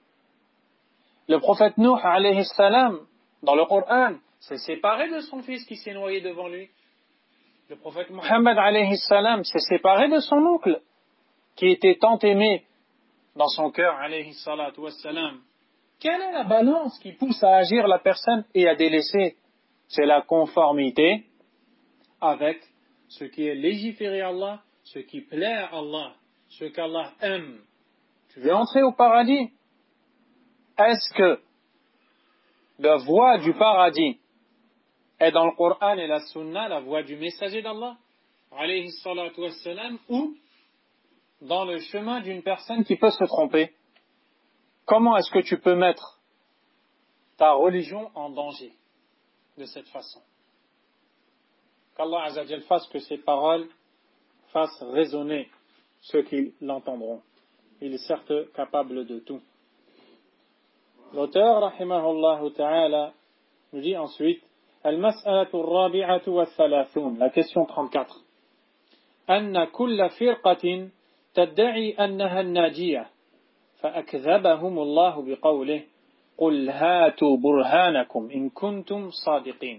Le prophète Nuh alayhi salam, dans le Coran, s'est séparé de son fils qui s'est noyé devant lui. Le prophète Muhammad alayhi salam s'est séparé de son oncle, qui était tant aimé dans son cœur alayhi salatu wassalam. Quelle est la balance qui pousse à agir la personne et à délaisser? C'est la conformité avec ce qui est légiféré à Allah, ce qui plaît à Allah, ce qu'Allah aime. Tu veux entrer au paradis? Est-ce que la voie du paradis est dans le Coran et la Sunna, la voie du messager d'Allah, alayhi salatu wassalam, ou dans le chemin d'une personne qui peut se tromper? Comment est-ce que tu peux mettre ta religion en danger de cette façon? Qu'Allah Azza wa Jal fasse que ces paroles fassent résonner ceux qui l'entendront. Il est certes capable de tout. L'auteur, rahimahullah ta'ala, nous dit ensuite Al-mas'alatu ar-rabi'atu wa thalathun, la question trente-quatre. Anna kulla firqatin tadda'i annaha an-najiyah فأكذبهم الله بقوله قل هاتوا برهانكم إن كنتم صادقين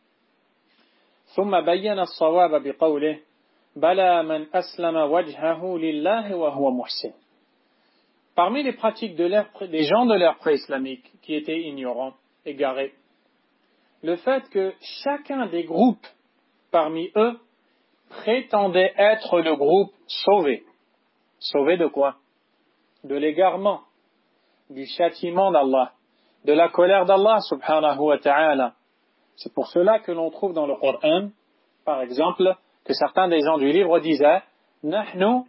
ثم بين الصواب بقوله بلى من أسلم وجهه لله وهو محسن. Parmi les pratiques de l'ère, des gens de l'ère pré-islamique qui étaient ignorants, égarés, le fait que chacun des groupes parmi eux prétendait être le groupe sauvé. Sauvé de quoi? De l'égarement, du châtiment d'Allah, de la colère d'Allah subhanahu wa ta'ala. C'est pour cela que l'on trouve dans le Coran, par exemple, que certains des gens du livre disaient « Nahnu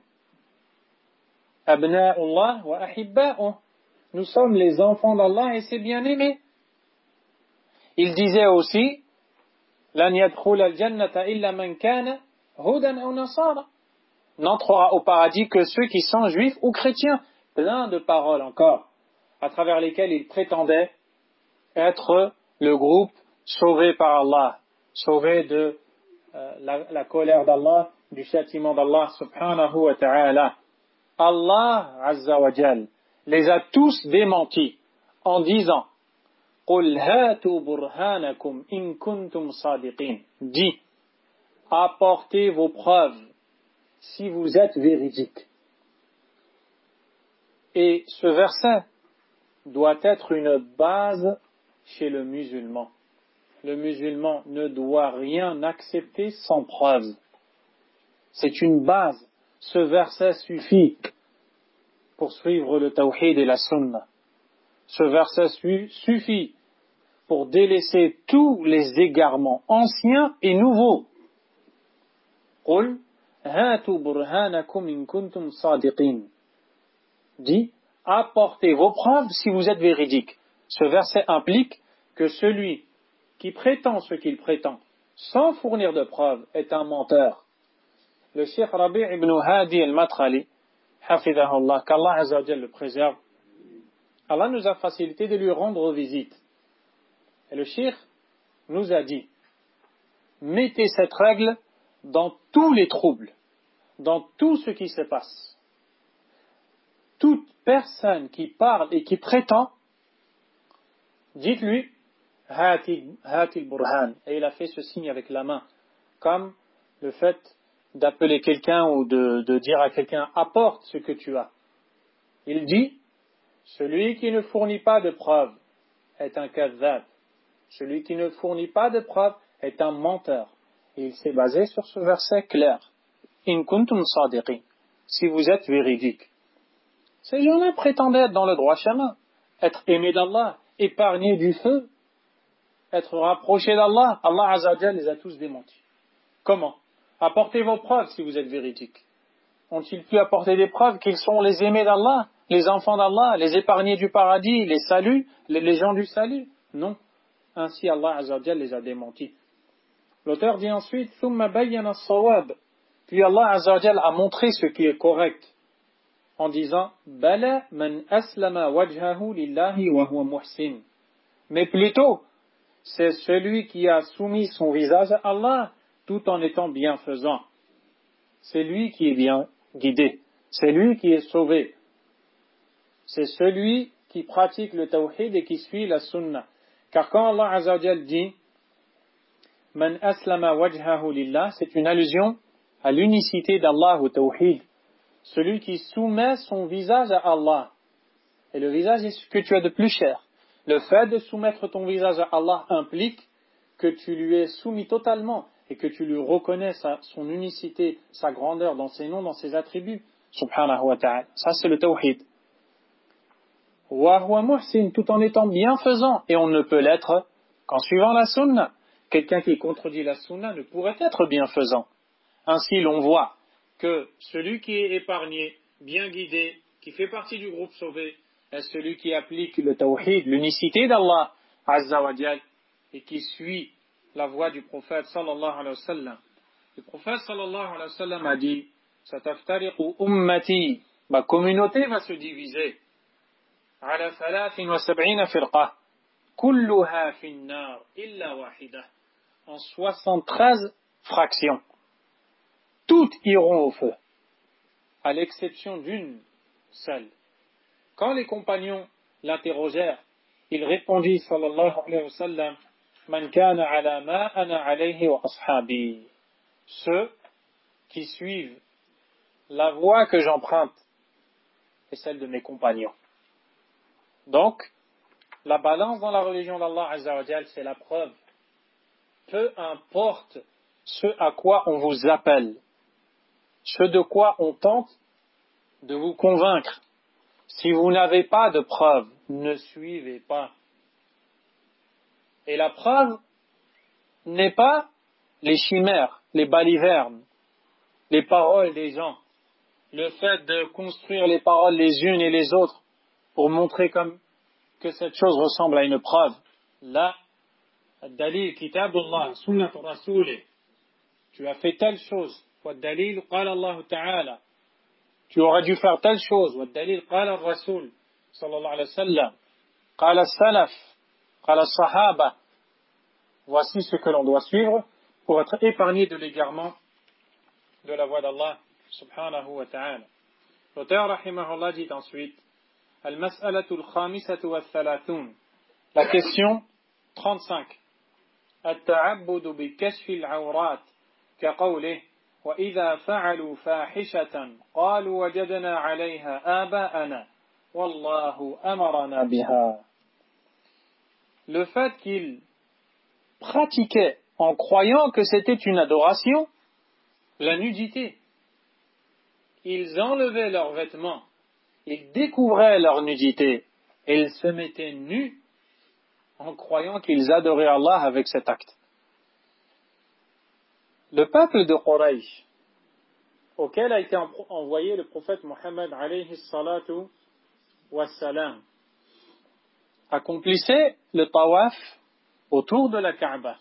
abna'ullah wa ahibba'uh » Nous sommes les enfants d'Allah et ses bien-aimés. Ils disaient aussi « Lan yadkhul al-jannata illa man kana hudan aw nasara » N'entrera au paradis que ceux qui sont juifs ou chrétiens. Plein de paroles encore, à travers lesquelles ils prétendaient être le groupe sauvé par Allah, sauvé de euh, la, la colère d'Allah, du châtiment d'Allah subhanahu wa ta'ala. Allah azza wa jal les a tous démentis en disant قُلْ هَاتُوا بُرْهَانَكُمْ إِن كُنْتُمْ صَادِقِينَ. Dis, apportez vos preuves si vous êtes véridiques. Et ce verset doit être une base chez le musulman. Le musulman ne doit rien accepter sans preuve. C'est une base. Ce verset suffit pour suivre le tawhid et la sunna. Ce verset suffit pour délaisser tous les égarements anciens et nouveaux. قُلْ هَاتُوا بُرْهَانَكُمْ إِن كُنْتُمْ صَادِقِينَ. Dit, apportez vos preuves si vous êtes véridiques. Ce verset implique que celui qui prétend ce qu'il prétend, sans fournir de preuves, est un menteur. Le Cheikh Rabi' ibn Hadi al-Matrali, hafidahullah, qu'Allah Azza wa Jal le préserve, Allah nous a facilité de lui rendre visite. Et le Cheikh nous a dit, mettez cette règle dans tous les troubles, dans tout ce qui se passe. Toute personne qui parle et qui prétend, dites-lui Hati al-Burhan. Et il a fait ce signe avec la main, comme le fait d'appeler quelqu'un ou de, de dire à quelqu'un apporte ce que tu as. Il dit celui qui ne fournit pas de preuves est un kadhab. Celui qui ne fournit pas de preuves est un menteur. Et il s'est basé sur ce verset clair. In kuntum sadiqin. Si vous êtes véridique. Ces gens-là prétendaient être dans le droit chemin, être aimés d'Allah, épargnés du feu, être rapprochés d'Allah. Allah Azza wa Jal les a tous démentis. Comment? Apportez vos preuves si vous êtes véridiques. Ont-ils pu apporter des preuves qu'ils sont les aimés d'Allah, les enfants d'Allah, les épargnés du paradis, les saluts, les, les gens du salut? Non. Ainsi Allah Azza wa Jal les a démentis. L'auteur dit ensuite ثُمَّ بَيَّنَ الصَّوَابَ. Puis Allah Azza wa Jal a montré ce qui est correct en disant Bala man aslama wajhahu lillahi wa huwa muhsin. Mais plutôt, c'est celui qui a soumis son visage à Allah tout en étant bienfaisant. C'est lui qui est bien guidé. C'est lui qui est sauvé. C'est celui qui pratique le tawhid et qui suit la sunna. Car quand Allah Azza wa Jal dit Man aslama wajhahu lillah, c'est une allusion à l'unicité d'Allah au tawhid. Celui qui soumet son visage à Allah. Et le visage est ce que tu as de plus cher. Le fait de soumettre ton visage à Allah implique que tu lui es soumis totalement et que tu lui reconnais sa, son unicité, sa grandeur dans ses noms, dans ses attributs. Subhanahu wa ta'ala. Ça, c'est le tawhid. Wa huwa muhsin, tout en étant bienfaisant. Et on ne peut l'être qu'en suivant la sunna. Quelqu'un qui contredit la sunna ne pourrait être bienfaisant. Ainsi, l'on voit que celui qui est épargné, bien guidé, qui fait partie du groupe sauvé, est celui qui applique le tawhid, l'unicité d'Allah Azza wa Jal, et qui suit la voie du prophète sallallahu alayhi wa sallam. Le prophète sallallahu alayhi wa sallam a dit: Sataftariqu ummati, ma communauté va se diviser ala thalathin wa sab'ina firqa, kulluha fin nar illa wahida, en soixante-treize fractions. Toutes iront au feu, à l'exception d'une seule. Quand les compagnons l'interrogèrent, il répondit sallallahu alayhi wa sallam: Man kana ala ma ana alayhi wa ashabi. Ceux qui suivent la voie que j'emprunte est celle de mes compagnons. Donc, la balance dans la religion d'Allah Azza wa Jal, c'est la preuve. Peu importe ce à quoi on vous appelle, ce de quoi on tente de vous convaincre, si vous n'avez pas de preuve, ne suivez pas. Et la preuve n'est pas les chimères, les balivernes, les paroles des gens, le fait de construire les paroles les unes et les autres pour montrer comme que cette chose ressemble à une preuve. Là, dalil kitabullah, sunnat rasoul, tu as fait telle chose, wa dalil qala Allah ta'ala, tu aurais dû faire telle chose, wa dalil qala rasoul sallallahu alayhi wa sallam, qala salaf, qala sahaba. Voici ce que l'on doit suivre pour être épargné de l'égarement de la voie d'Allah subhanahu wa ta'ala. L'auteur rahimahullah dit ensuite: Al-mas'alatu al-khamisatu wa thalathun. La question trente-cinq. At-ta'abbudu bi kashfi al-awrat ka qawlihi wa idha fa'alu fahishatan qalu wajadna 'alayha aba'ana wallahu amarna biha. Le fait qu'il pratiquaient en croyant que c'était une adoration, la nudité. Ils enlevaient leurs vêtements, ils découvraient leur nudité et ils se mettaient nus en croyant qu'ils adoraient Allah avec cet acte. Le peuple de Quraysh, auquel a été envoyé le prophète Mohammed alayhi salatu wassalam, accomplissait le tawaf autour de la Kaaba.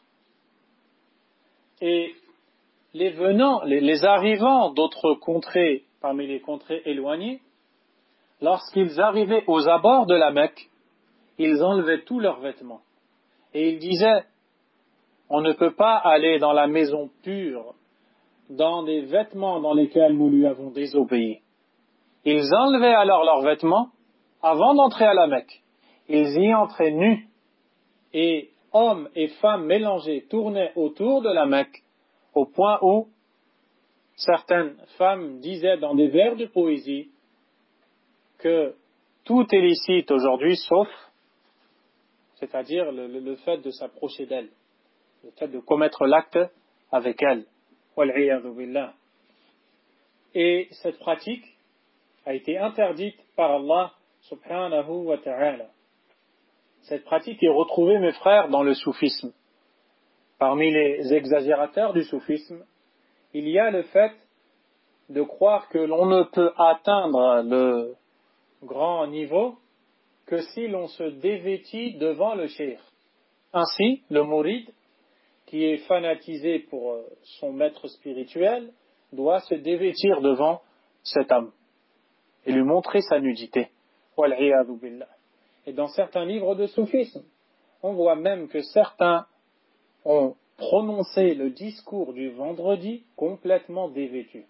Et les venants, les, les arrivants d'autres contrées, parmi les contrées éloignées, lorsqu'ils arrivaient aux abords de la Mecque, ils enlevaient tous leurs vêtements. Et ils disaient: on ne peut pas aller dans la maison pure, dans des vêtements dans lesquels nous lui avons désobéi. Ils enlevaient alors leurs vêtements avant d'entrer à la Mecque. Ils y entraient nus, et hommes et femmes mélangés tournaient autour de la Mecque, au point où certaines femmes disaient dans des vers de poésie que tout est licite aujourd'hui sauf, c'est-à-dire le, le, le fait de s'approcher d'elle, le fait de commettre l'acte avec elle. Wal'iyadhu billah. Et cette pratique a été interdite par Allah subhanahu wa ta'ala. Cette pratique est retrouvée, mes frères, dans le soufisme. Parmi les exagérateurs du soufisme, il y a le fait de croire que l'on ne peut atteindre le grand niveau que si l'on se dévêtit devant le cheikh. Ainsi, le mouride, qui est fanatisé pour son maître spirituel, doit se dévêtir devant cet homme et lui montrer sa nudité. Wal'iyadhu billah. Et dans certains livres de soufisme, on voit même que certains ont prononcé le discours du vendredi complètement dévêtus.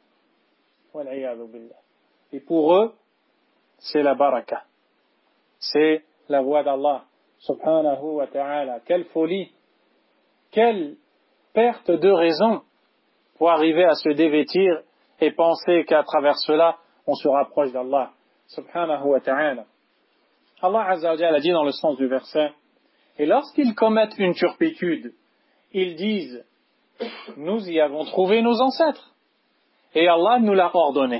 Et pour eux, c'est la baraka. C'est la voie d'Allah subhanahu wa ta'ala. Quelle folie, quelle perte de raison pour arriver à se dévêtir et penser qu'à travers cela, on se rapproche d'Allah subhanahu wa ta'ala. Allah Azza wa Jalla a dit dans le sens du verset, et lorsqu'ils commettent une turpitude, ils disent, nous y avons trouvé nos ancêtres, et Allah nous l'a ordonné.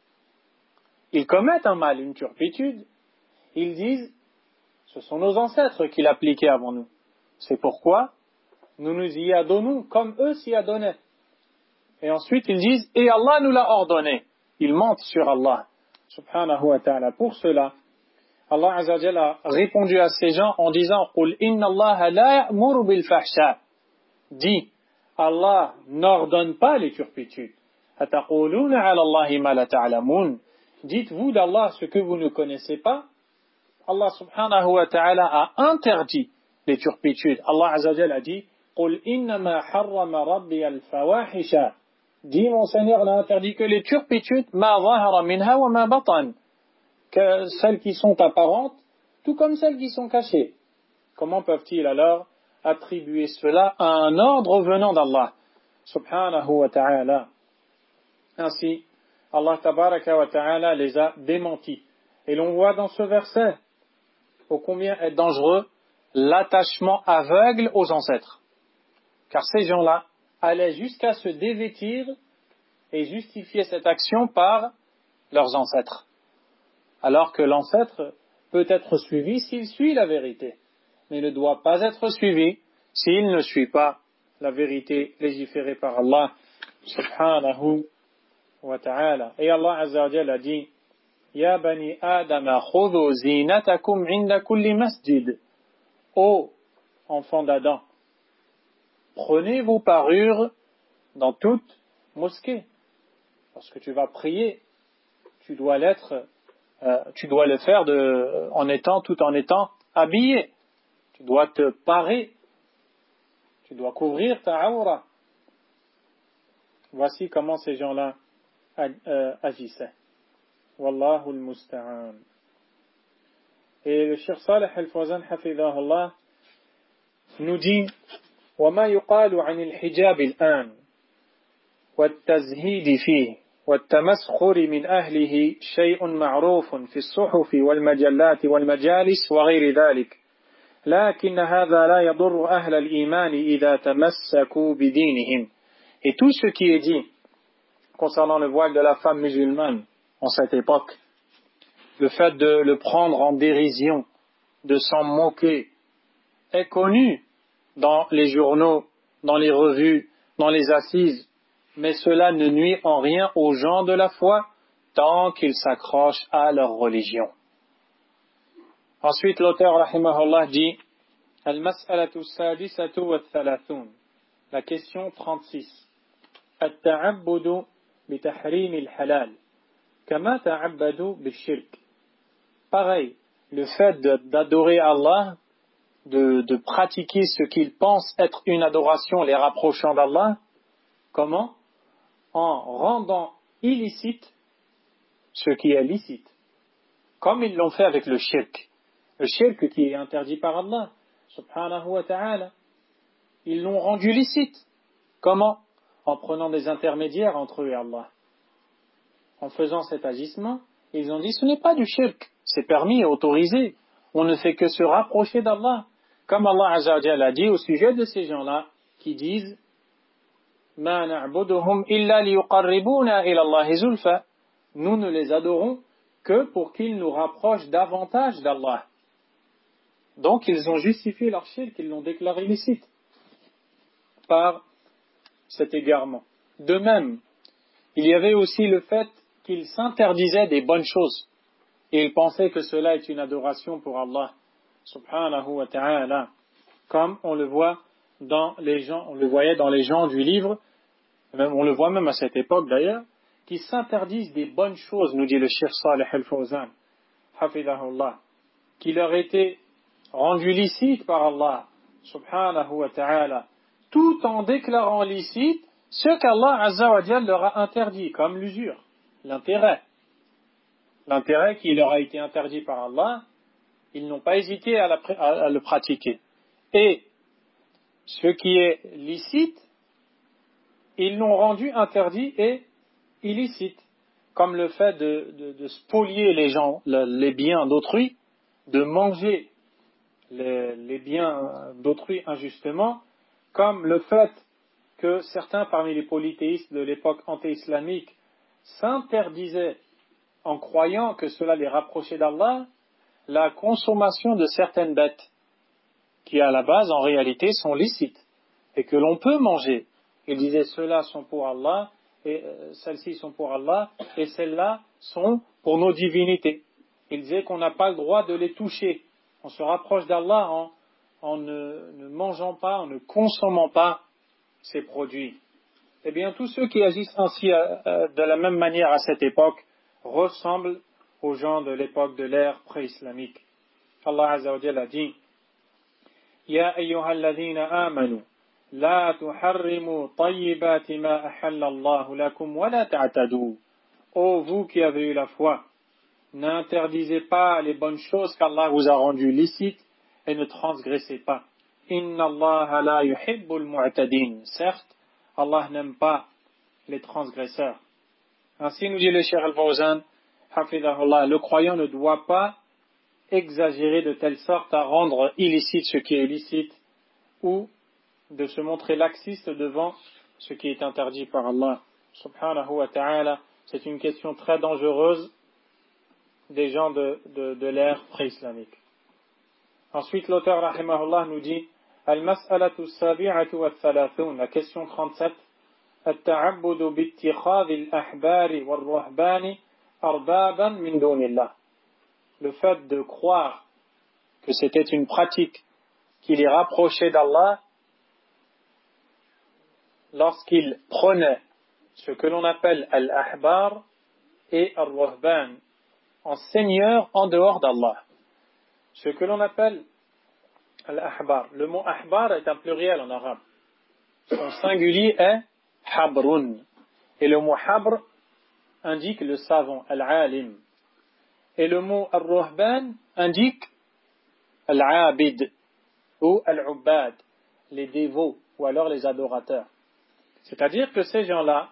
Ils commettent un mal, une turpitude, ils disent, ce sont nos ancêtres qui l'appliquaient avant nous. C'est pourquoi nous nous y adonnons comme eux s'y adonnaient. Et ensuite ils disent, et Allah nous l'a ordonné. Ils mentent sur Allah, subhanahu wa ta'ala. Pour cela, Allah Azza wa Jalla a répondu à ces gens en disant, قُلْ إِنَّ اللَّهَ لَا يَأْمُرُ بِالْفَحْشَاءِ. Dis, Allah n'ordonne pas les turpitudes. أَتَقُولُونَ عَلَى اللَّهِ مَا لَا تَعْلَمُونَ. Dites-vous d'Allah ce que vous ne connaissez pas. Allah subhanahu wa ta'ala a interdit les turpitudes. Allah Azza wa Jalla a dit, قُلْ إِنَّمَا حَرَّمَ رَبِّيَ الْفَوَاحِشَ. Dis, mon Seigneur n'a interdit que les turpitudes, مَا ظَهَرَ مِنْهَا وَمَا بَطَنَ. Que celles qui sont apparentes, tout comme celles qui sont cachées. Comment peuvent-ils alors attribuer cela à un ordre venant d'Allah subhanahu wa ta'ala? Ainsi, Allah tabaraka wa ta'ala les a démentis. Et l'on voit dans ce verset ô combien est dangereux l'attachement aveugle aux ancêtres. Car ces gens-là allaient jusqu'à se dévêtir et justifier cette action par leurs ancêtres. Alors que l'ancêtre peut être suivi s'il suit la vérité, mais ne doit pas être suivi s'il ne suit pas la vérité légiférée par Allah subhanahu wa ta'ala. Et Allah Azza wa Jalla a dit, Ya bani Adama khudhu zinatakum inda kulli masjid. Ô enfants d'Adam, prenez vos parures dans toute mosquée. Lorsque tu vas prier, tu dois l'être, euh, tu dois le faire de, en étant, tout en étant habillé. Tu dois te parer. Tu dois couvrir ta aura. Voici comment ces gens-là euh, agissaient. Wallahu al-musta'an. Et le Cheikh Salih al-Fawzan hafidhahullah nous dit وما يقال عن الحجاب الآن والتزهيد فيه والتمسخر من أهله شيء معروف في الصحف والمجلات والمجالس وغير ذلك لكن هذا لا يضر أهل الإيمان إذا تمسكوا بدينهم. Et tout ce qui est dit concernant le voile de la femme musulmane en cette époque, le fait de le prendre en dérision, de s'en moquer, est connu dans les journaux, dans les revues, dans les assises, mais cela ne nuit en rien aux gens de la foi tant qu'ils s'accrochent à leur religion. Ensuite, l'auteur rahimahullah dit Al-mas'alatu sadisatu wa thalathun. La question trente-six. At-ta'abbudu bi tahrim al-halal kama ta'abbadu bi-shirk. Pareil, le fait de, d'adorer Allah, de, de pratiquer ce qu'ils pensent être une adoration les rapprochant d'Allah, comment? En rendant illicite ce qui est licite, comme ils l'ont fait avec le shirk. Le shirk qui est interdit par Allah, subhanahu wa ta'ala, ils l'ont rendu licite. Comment? En prenant des intermédiaires entre eux et Allah. En faisant cet agissement, ils ont dit ce n'est pas du shirk, c'est permis et autorisé. On ne fait que se rapprocher d'Allah. Comme Allah Azza wa Jalla a dit au sujet de ces gens-là qui disent Ma na'buduhum illa liyuqarribuna ila Allahi zulfa. Nous ne les adorons que pour qu'ils nous rapprochent davantage d'Allah. Donc ils ont justifié leur shirk, ils l'ont déclaré licite par cet égarement. De même, il y avait aussi le fait qu'ils s'interdisaient des bonnes choses et ils pensaient que cela est une adoration pour Allah subhanahu wa ta'ala, comme on le voit dans les gens, on le voyait dans les gens du livre, même, on le voit même à cette époque d'ailleurs, qui s'interdisent des bonnes choses, nous dit le Cheikh Salih al-Fawzan hafidhahullah, qui leur étaient rendues licites par Allah subhanahu wa ta'ala, tout en déclarant licite ce qu'Allah Azza wa Jalla leur a interdit, comme l'usure, l'intérêt. L'intérêt qui leur a été interdit par Allah, ils n'ont pas hésité à, la, à, à le pratiquer. Et ce qui est licite, ils l'ont rendu interdit et illicite, comme le fait de, de, de spolier les gens, le, les biens d'autrui, de manger les, les biens d'autrui injustement, comme le fait que certains parmi les polythéistes de l'époque anté-islamique s'interdisaient, en croyant que cela les rapprochait d'Allah, la consommation de certaines bêtes, qui à la base en réalité sont licites, et que l'on peut manger. Ils disaient ceux-là sont pour Allah, et euh, celles-ci sont pour Allah, et celles-là sont pour nos divinités. Ils disaient qu'on n'a pas le droit de les toucher. On se rapproche d'Allah en, en ne, ne mangeant pas, en ne consommant pas ces produits. Eh bien, tous ceux qui agissent ainsi euh, euh, de la même manière à cette époque ressemblent aux gens de l'époque de l'ère pré-islamique. Allah Azza wa Jalla a dit Ya ayyuhalladhina amanu la tuharrimu tayyibati ma ahallallahu lakum wa la ta'tadu. Ô vous qui avez eu la foi, n'interdisez pas les bonnes choses qu'Allah vous a rendues licites et ne transgressez pas. Inna Allah la yuhibbul mu'tadin. Certes, Allah n'aime pas les transgresseurs. Ainsi nous dit le Cheikh Al-Fawzan, hafidahullah, le croyant ne doit pas exagérer de telle sorte à rendre illicite ce qui est licite ou de se montrer laxiste devant ce qui est interdit par Allah subhanahu wa ta'ala. C'est une question très dangereuse des gens de, de, de l'ère pré-islamique. Ensuite, l'auteur rahimahullah nous dit Al-mas'alatu as-sabi'atu wa-thalathun, la question trente-sept, At-ta'abbudu bi-ittikhadhi al-ahbari wal-ruhbani arbaban min dunillah. Le fait de croire que c'était une pratique qui les rapprochait d'Allah lorsqu'ils prenaient ce que l'on appelle al-ahbar et al-ruhban en seigneur en dehors d'Allah. Ce que l'on appelle al-ahbar. Le mot ahbar est un pluriel en arabe. Son singulier est habrun. Et le mot habr indique le savant, al-alim. Et le mot al-ruhban indique al-abid ou al-ubbad, les dévots ou alors les adorateurs. C'est-à-dire que ces gens-là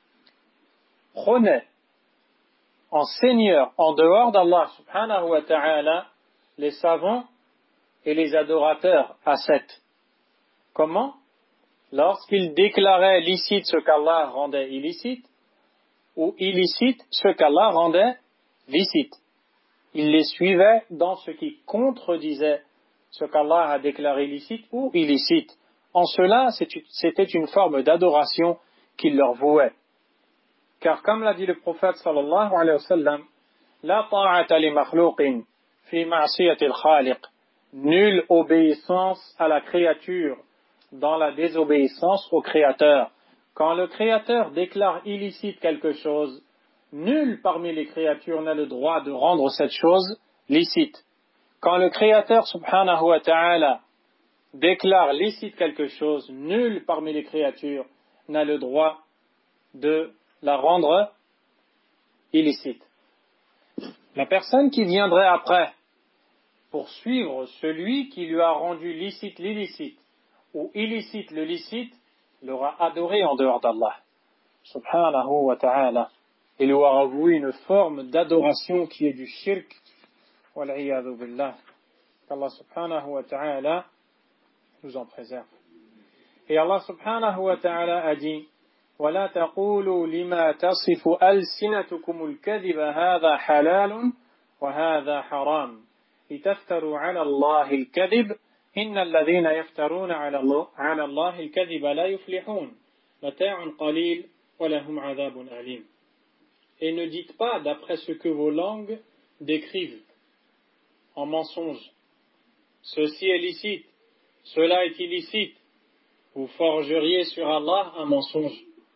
prenaient en seigneur, en dehors d'Allah subhanahu wa ta'ala, les savants et les adorateurs à sept. Comment? Lorsqu'ils déclaraient licite ce qu'Allah rendait illicite, ou illicite ce qu'Allah rendait licite. Ils les suivaient dans ce qui contredisait ce qu'Allah a déclaré licite ou illicite. En cela, c'était une forme d'adoration qu'il leur vouait. Car comme l'a dit le prophète sallallahu alayhi wa sallam, la ta'ata li makhluqin fi ma'siyati al-khaliq. Nulle obéissance à la créature dans la désobéissance au Créateur. Quand le Créateur déclare illicite quelque chose, nul parmi les créatures n'a le droit de rendre cette chose licite. Quand le Créateur subhanahu wa ta'ala déclare licite quelque chose, nul parmi les créatures n'a le droit de la rendre illicite. La personne qui viendrait après pour suivre celui qui lui a rendu licite l'illicite ou illicite le licite, l'aura adoré en dehors d'Allah subhanahu wa ta'ala. Il lui aura voué une forme d'adoration qui est du shirk, wal'iyadu billah. Qu'Allah subhanahu wa ta'ala nous en préserve. Et Allah subhanahu wa ta'ala a dit وَلَا تَقُولُوا لِمَا تَصِفُ أَلْسِنَتُكُمُ الْكَذِبَ هَذَا حَلَالٌ وَهَذَا حَرَامٌ لِتَفْتَرُوا عَلَى اللَّهِ الْكَذِبَ إِنَّ الَّذِينَ يَفْتَرُونَ عَلَى اللَّهِ الْكَذِبَ لَا يُفْلِحُونَ مَتَاعٌ قَلِيلٌ وَلَهُمْ عَذَابٌ أَلِيمٌ. Et ne dites pas d'après ce que vos langues décrivent en mensonge. Ceci est licite, cela est illicite. Vous forgeriez sur Allah un mensonge.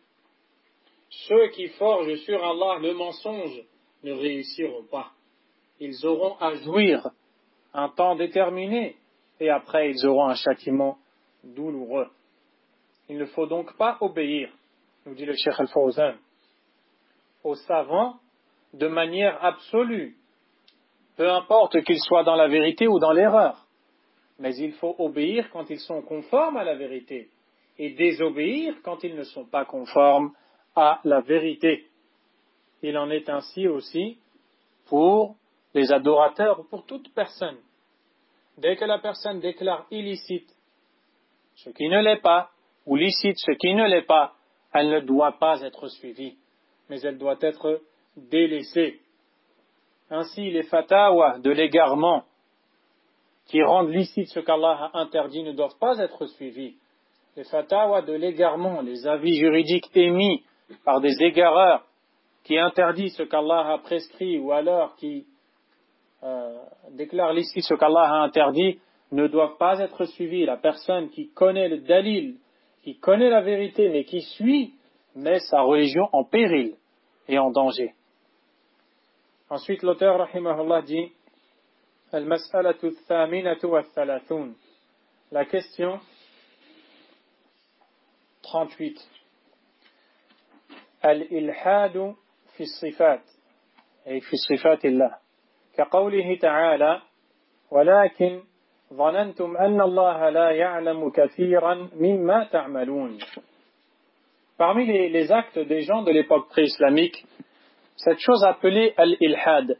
Ceux qui forgent sur Allah le mensonge ne réussiront pas. Ils auront à jouir un temps déterminé et après ils auront un châtiment douloureux. Il ne faut donc pas obéir, nous dit le Cheikh Al-Fawzan, aux savants de manière absolue, peu importe qu'ils soient dans la vérité ou dans l'erreur. Mais il faut obéir quand ils sont conformes à la vérité et désobéir quand ils ne sont pas conformes à la vérité. Il en est ainsi aussi pour les adorateurs ou pour toute personne. Dès que la personne déclare illicite ce qui ne l'est pas, ou licite ce qui ne l'est pas, elle ne doit pas être suivie, mais elle doit être délaissée. Ainsi, les fatawas de l'égarement qui rendent licite ce qu'Allah a interdit ne doivent pas être suivis. Les fatawas de l'égarement, les avis juridiques émis par des égareurs qui interdisent ce qu'Allah a prescrit ou alors qui euh, déclarent licite ce qu'Allah a interdit, ne doivent pas être suivis. La personne qui connaît le dalil, qui connaît la vérité, mais qui suit, met sa religion en péril et en danger. Ensuite, l'auteur, rahimahullah, dit Al-mas'alatu thaminatu wa thalathun. La question trente-huit. Al-ilhadu fi sifat. Et fi sifatillah. كقوله تعالى ولكن ظننتم أن الله لا يعلم كثيرا مما تعملون. Parmi les, les actes des gens de l'époque pré-islamique, cette chose appelée al-ilhad.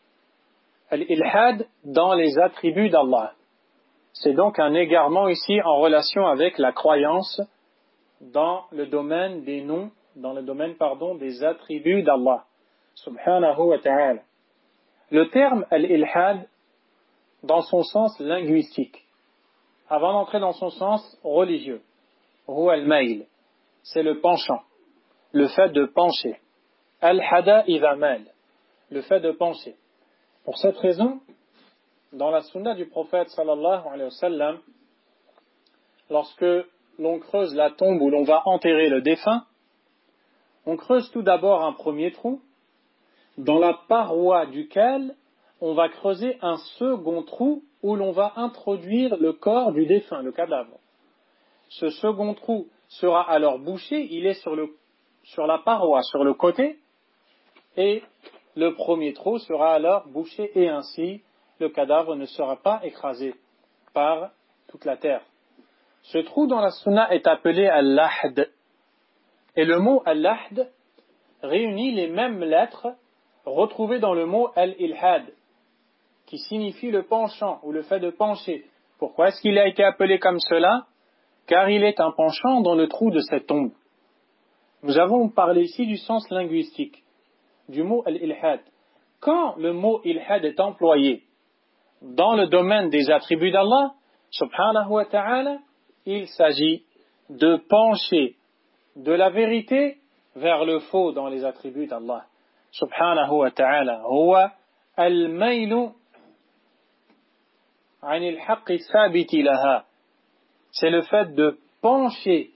Al-ilhad dans les attributs d'Allah. C'est donc un égarement ici en relation avec la croyance dans le domaine des noms, dans le domaine, pardon, des attributs d'Allah, subhanahu wa ta'ala. Le terme al-ilhad, dans son sens linguistique, avant d'entrer dans son sens religieux, huwa al-mail, c'est le penchant, le fait de pencher. Al-hada idha mal, le fait de pencher. Pour cette raison, dans la sunna du prophète sallallahu alayhi wa sallam, lorsque l'on creuse la tombe où l'on va enterrer le défunt, on creuse tout d'abord un premier trou, dans la paroi duquel on va creuser un second trou où l'on va introduire le corps du défunt, le cadavre. Ce second trou sera alors bouché, il est sur, le, sur la paroi, sur le côté, et le premier trou sera alors bouché, et ainsi le cadavre ne sera pas écrasé par toute la terre. Ce trou dans la sunna est appelé al-lahd, et le mot al-lahd réunit les mêmes lettres retrouvées dans le mot al-ilhad, qui signifie le penchant ou le fait de pencher. Pourquoi est-ce qu'il a été appelé comme cela? Car il est un penchant dans le trou de cette tombe. Nous avons parlé ici du sens linguistique du mot al-ilhad. Quand le mot ilhad est employé dans le domaine des attributs d'Allah, subhanahu wa ta'ala, il s'agit de pencher de la vérité vers le faux dans les attributs d'Allah, subhanahu wa ta'ala. Huwa al-maylu anil haqqi sabiti laha. C'est le fait de pencher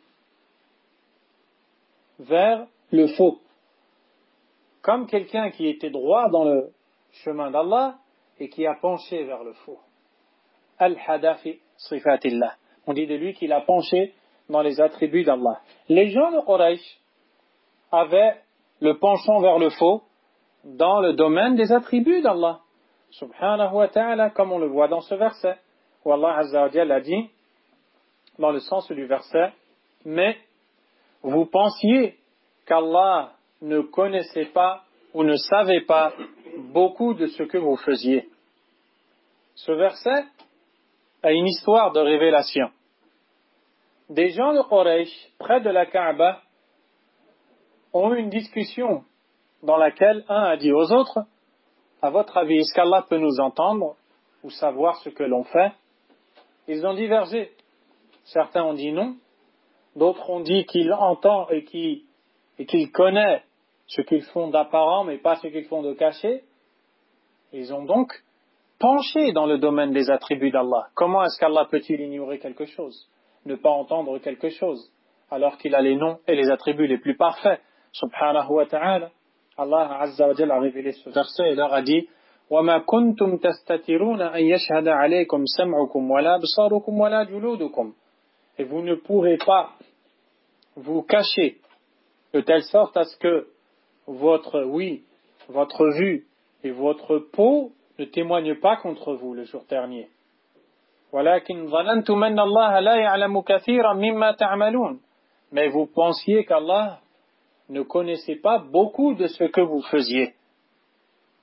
vers le faux. Comme quelqu'un qui était droit dans le chemin d'Allah et qui a penché vers le faux. Al-hada fi sifatillah. On dit de lui qu'il a penché dans les attributs d'Allah. Les gens de Quraysh avaient le penchant vers le faux dans le domaine des attributs d'Allah, subhanahu wa ta'ala, comme on le voit dans ce verset, où Allah azza wa jalla a dit, dans le sens du verset, mais vous pensiez qu'Allah ne connaissait pas ou ne savait pas beaucoup de ce que vous faisiez. Ce verset a une histoire de révélation. Des gens de Quraysh, près de la Kaaba, ont eu une discussion dans laquelle un a dit aux autres, à votre avis, est-ce qu'Allah peut nous entendre ou savoir ce que l'on fait? Ils ont divergé. Certains ont dit non, d'autres ont dit qu'il entend et qu'il, et qu'il connaît ce qu'ils font d'apparent, mais pas ce qu'ils font de caché. Ils ont donc penché dans le domaine des attributs d'Allah. Comment est-ce qu'Allah peut-il ignorer quelque chose, ne pas entendre quelque chose, alors qu'il a les noms et les attributs les plus parfaits, subhanahu wa ta'ala. Allah azza wa jalla a révélé ce verset et leur a dit وَمَا كُنْتُمْ تَسْتَتِرُونَ أَنْ يَشْهَدَ عَلَيْكُمْ سَمْعُكُمْ وَلَا بِصَارُكُمْ وَلَا جُلُودُكُمْ. Et vous ne pourrez pas vous cacher de telle sorte à ce que votre oui, votre vue et votre peau ne témoignent pas contre vous le jour dernier. وَلَكِنْ ظَنَنْتُمْ أَنَّ اللَّهَ لَا يَعْلَمُ كَثِيرًا مِمَّا تَعْمَلُونَ. Mais vous pensiez qu'Allah ne connaissait pas beaucoup de ce que vous faisiez.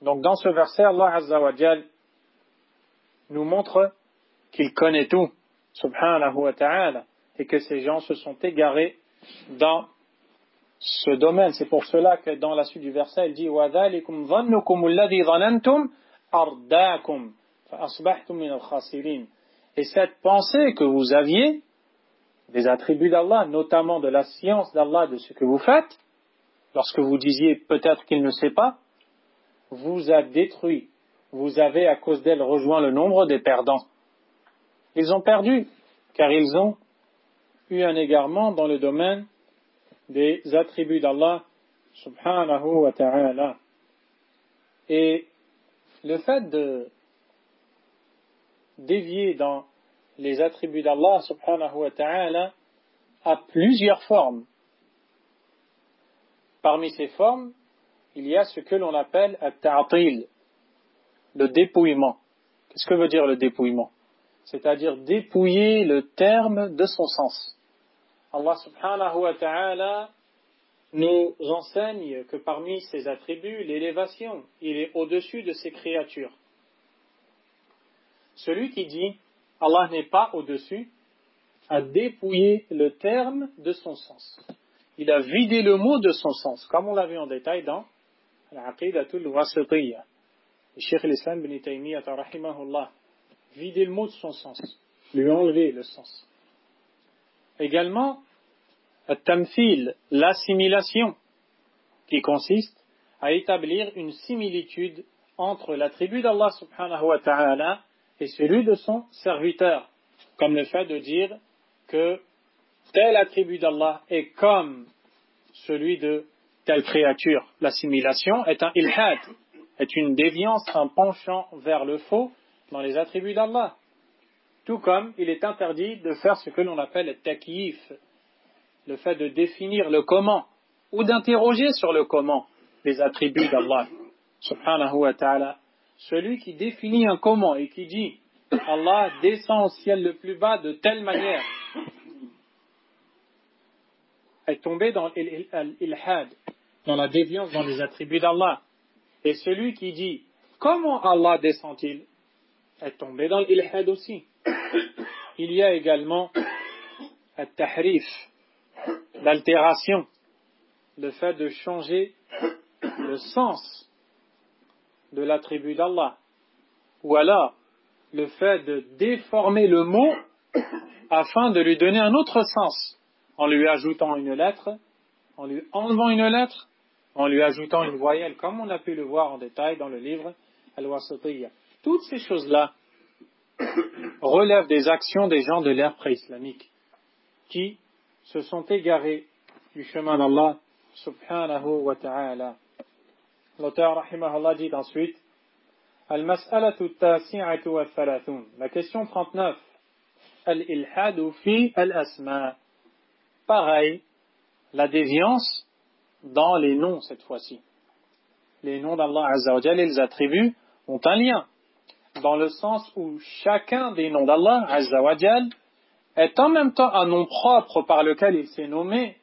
Donc dans ce verset, Allah Azza wa Jal nous montre qu'il connaît tout, subhanahu wa ta'ala, et que ces gens se sont égarés dans ce domaine. C'est pour cela que dans la suite du verset, il dit وَذَلِكُمْ ظَنُّكُمُ الَّذِي ظَنَنْتُمْ أَرْدَاكُمْ فَأَصْبَحْتُمْ مِنَ الْخَاسِرِينَ. Et cette pensée que vous aviez des attributs d'Allah, notamment de la science d'Allah, de ce que vous faites, lorsque vous disiez peut-être qu'il ne sait pas, vous a détruit. Vous avez à cause d'elle rejoint le nombre des perdants. Ils ont perdu, car ils ont eu un égarement dans le domaine des attributs d'Allah subhanahu wa ta'ala. Et le fait de dévier dans les attributs d'Allah subhanahu wa ta'ala a plusieurs formes. Parmi ces formes, il y a ce que l'on appelle at-ta'til, le dépouillement. Qu'est-ce que veut dire le dépouillement? C'est-à-dire dépouiller le terme de son sens. Allah subhanahu wa ta'ala nous enseigne que parmi ses attributs, l'élévation, il est au-dessus de ses créatures. Celui qui dit Allah n'est pas au-dessus a dépouillé le terme de son sens. Il a vidé le mot de son sens, comme on l'a vu en détail dans l'Aqidatul Wasitiyya. Le Cheikh l'Islam ibn Taymiyyah rahimahullah, vider le mot de son sens, lui enlever le sens. Également, at-tamthil, l'assimilation, qui consiste à établir une similitude entre l'attribut d'Allah subhanahu wa ta'ala et celui de son serviteur, comme le fait de dire que tel attribut d'Allah est comme celui de telle créature. L'assimilation est un ilhad, est une déviance, un penchant vers le faux dans les attributs d'Allah. Tout comme il est interdit de faire ce que l'on appelle le takyif, le fait de définir le comment, ou d'interroger sur le comment des attributs d'Allah subhanahu wa ta'ala. Celui qui définit un comment et qui dit Allah descend au ciel le plus bas de telle manière est tombé dans l'ilhad, dans la déviance dans les attributs d'Allah. Et celui qui dit comment Allah descend-il est tombé dans l'ilhad aussi. Il y a également at-tahrif, l'altération, le fait de changer le sens de l'attribut d'Allah, ou alors le fait de déformer le mot afin de lui donner un autre sens, en lui ajoutant une lettre, en lui enlevant une lettre, en lui ajoutant une voyelle, comme on a pu le voir en détail dans le livre Al-Wasitiyya. Toutes ces choses-là relèvent des actions des gens de l'ère pré-islamique qui se sont égarés du chemin d'Allah subhanahu wa ta'ala. L'auteur rahimahullah dit ensuite Al-mas'alatu at-tasi'atu wa thalathun. La question trente-neuf. Al-ilhadu fi al-asma. Pareil, la déviance dans les noms cette fois-ci. Les noms d'Allah Azza wa Jalla et les attributs ont un lien, dans le sens où chacun des noms d'Allah Azza wa Jalla est en même temps un nom propre par lequel il s'est nommé,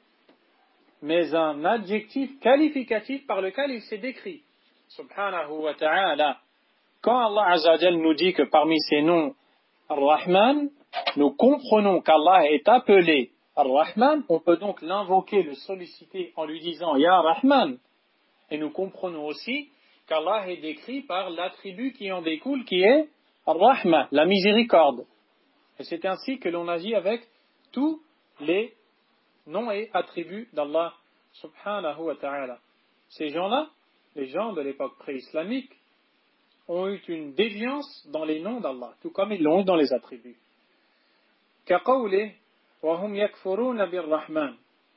mais un adjectif qualificatif par lequel il s'est décrit. Subhanahu wa ta'ala. Quand Allah Azza wa Jalla nous dit que parmi ses noms Ar-Rahman, nous comprenons qu'Allah est appelé Ar-Rahman, on peut donc l'invoquer, le solliciter en lui disant Ya Rahman. Et nous comprenons aussi qu'Allah est décrit par l'attribut qui en découle, qui est Ar-Rahman, la miséricorde. Et c'est ainsi que l'on agit avec tous les noms et attributs d'Allah subhanahu wa ta'ala. Ces gens-là, les gens de l'époque pré-islamique, ont eu une déviance dans les noms d'Allah, tout comme ils l'ont eu dans les attributs. كَقَوْلِهِ وَهُمْ يَكْفُرُونَ بِالرَّحْمَنِ.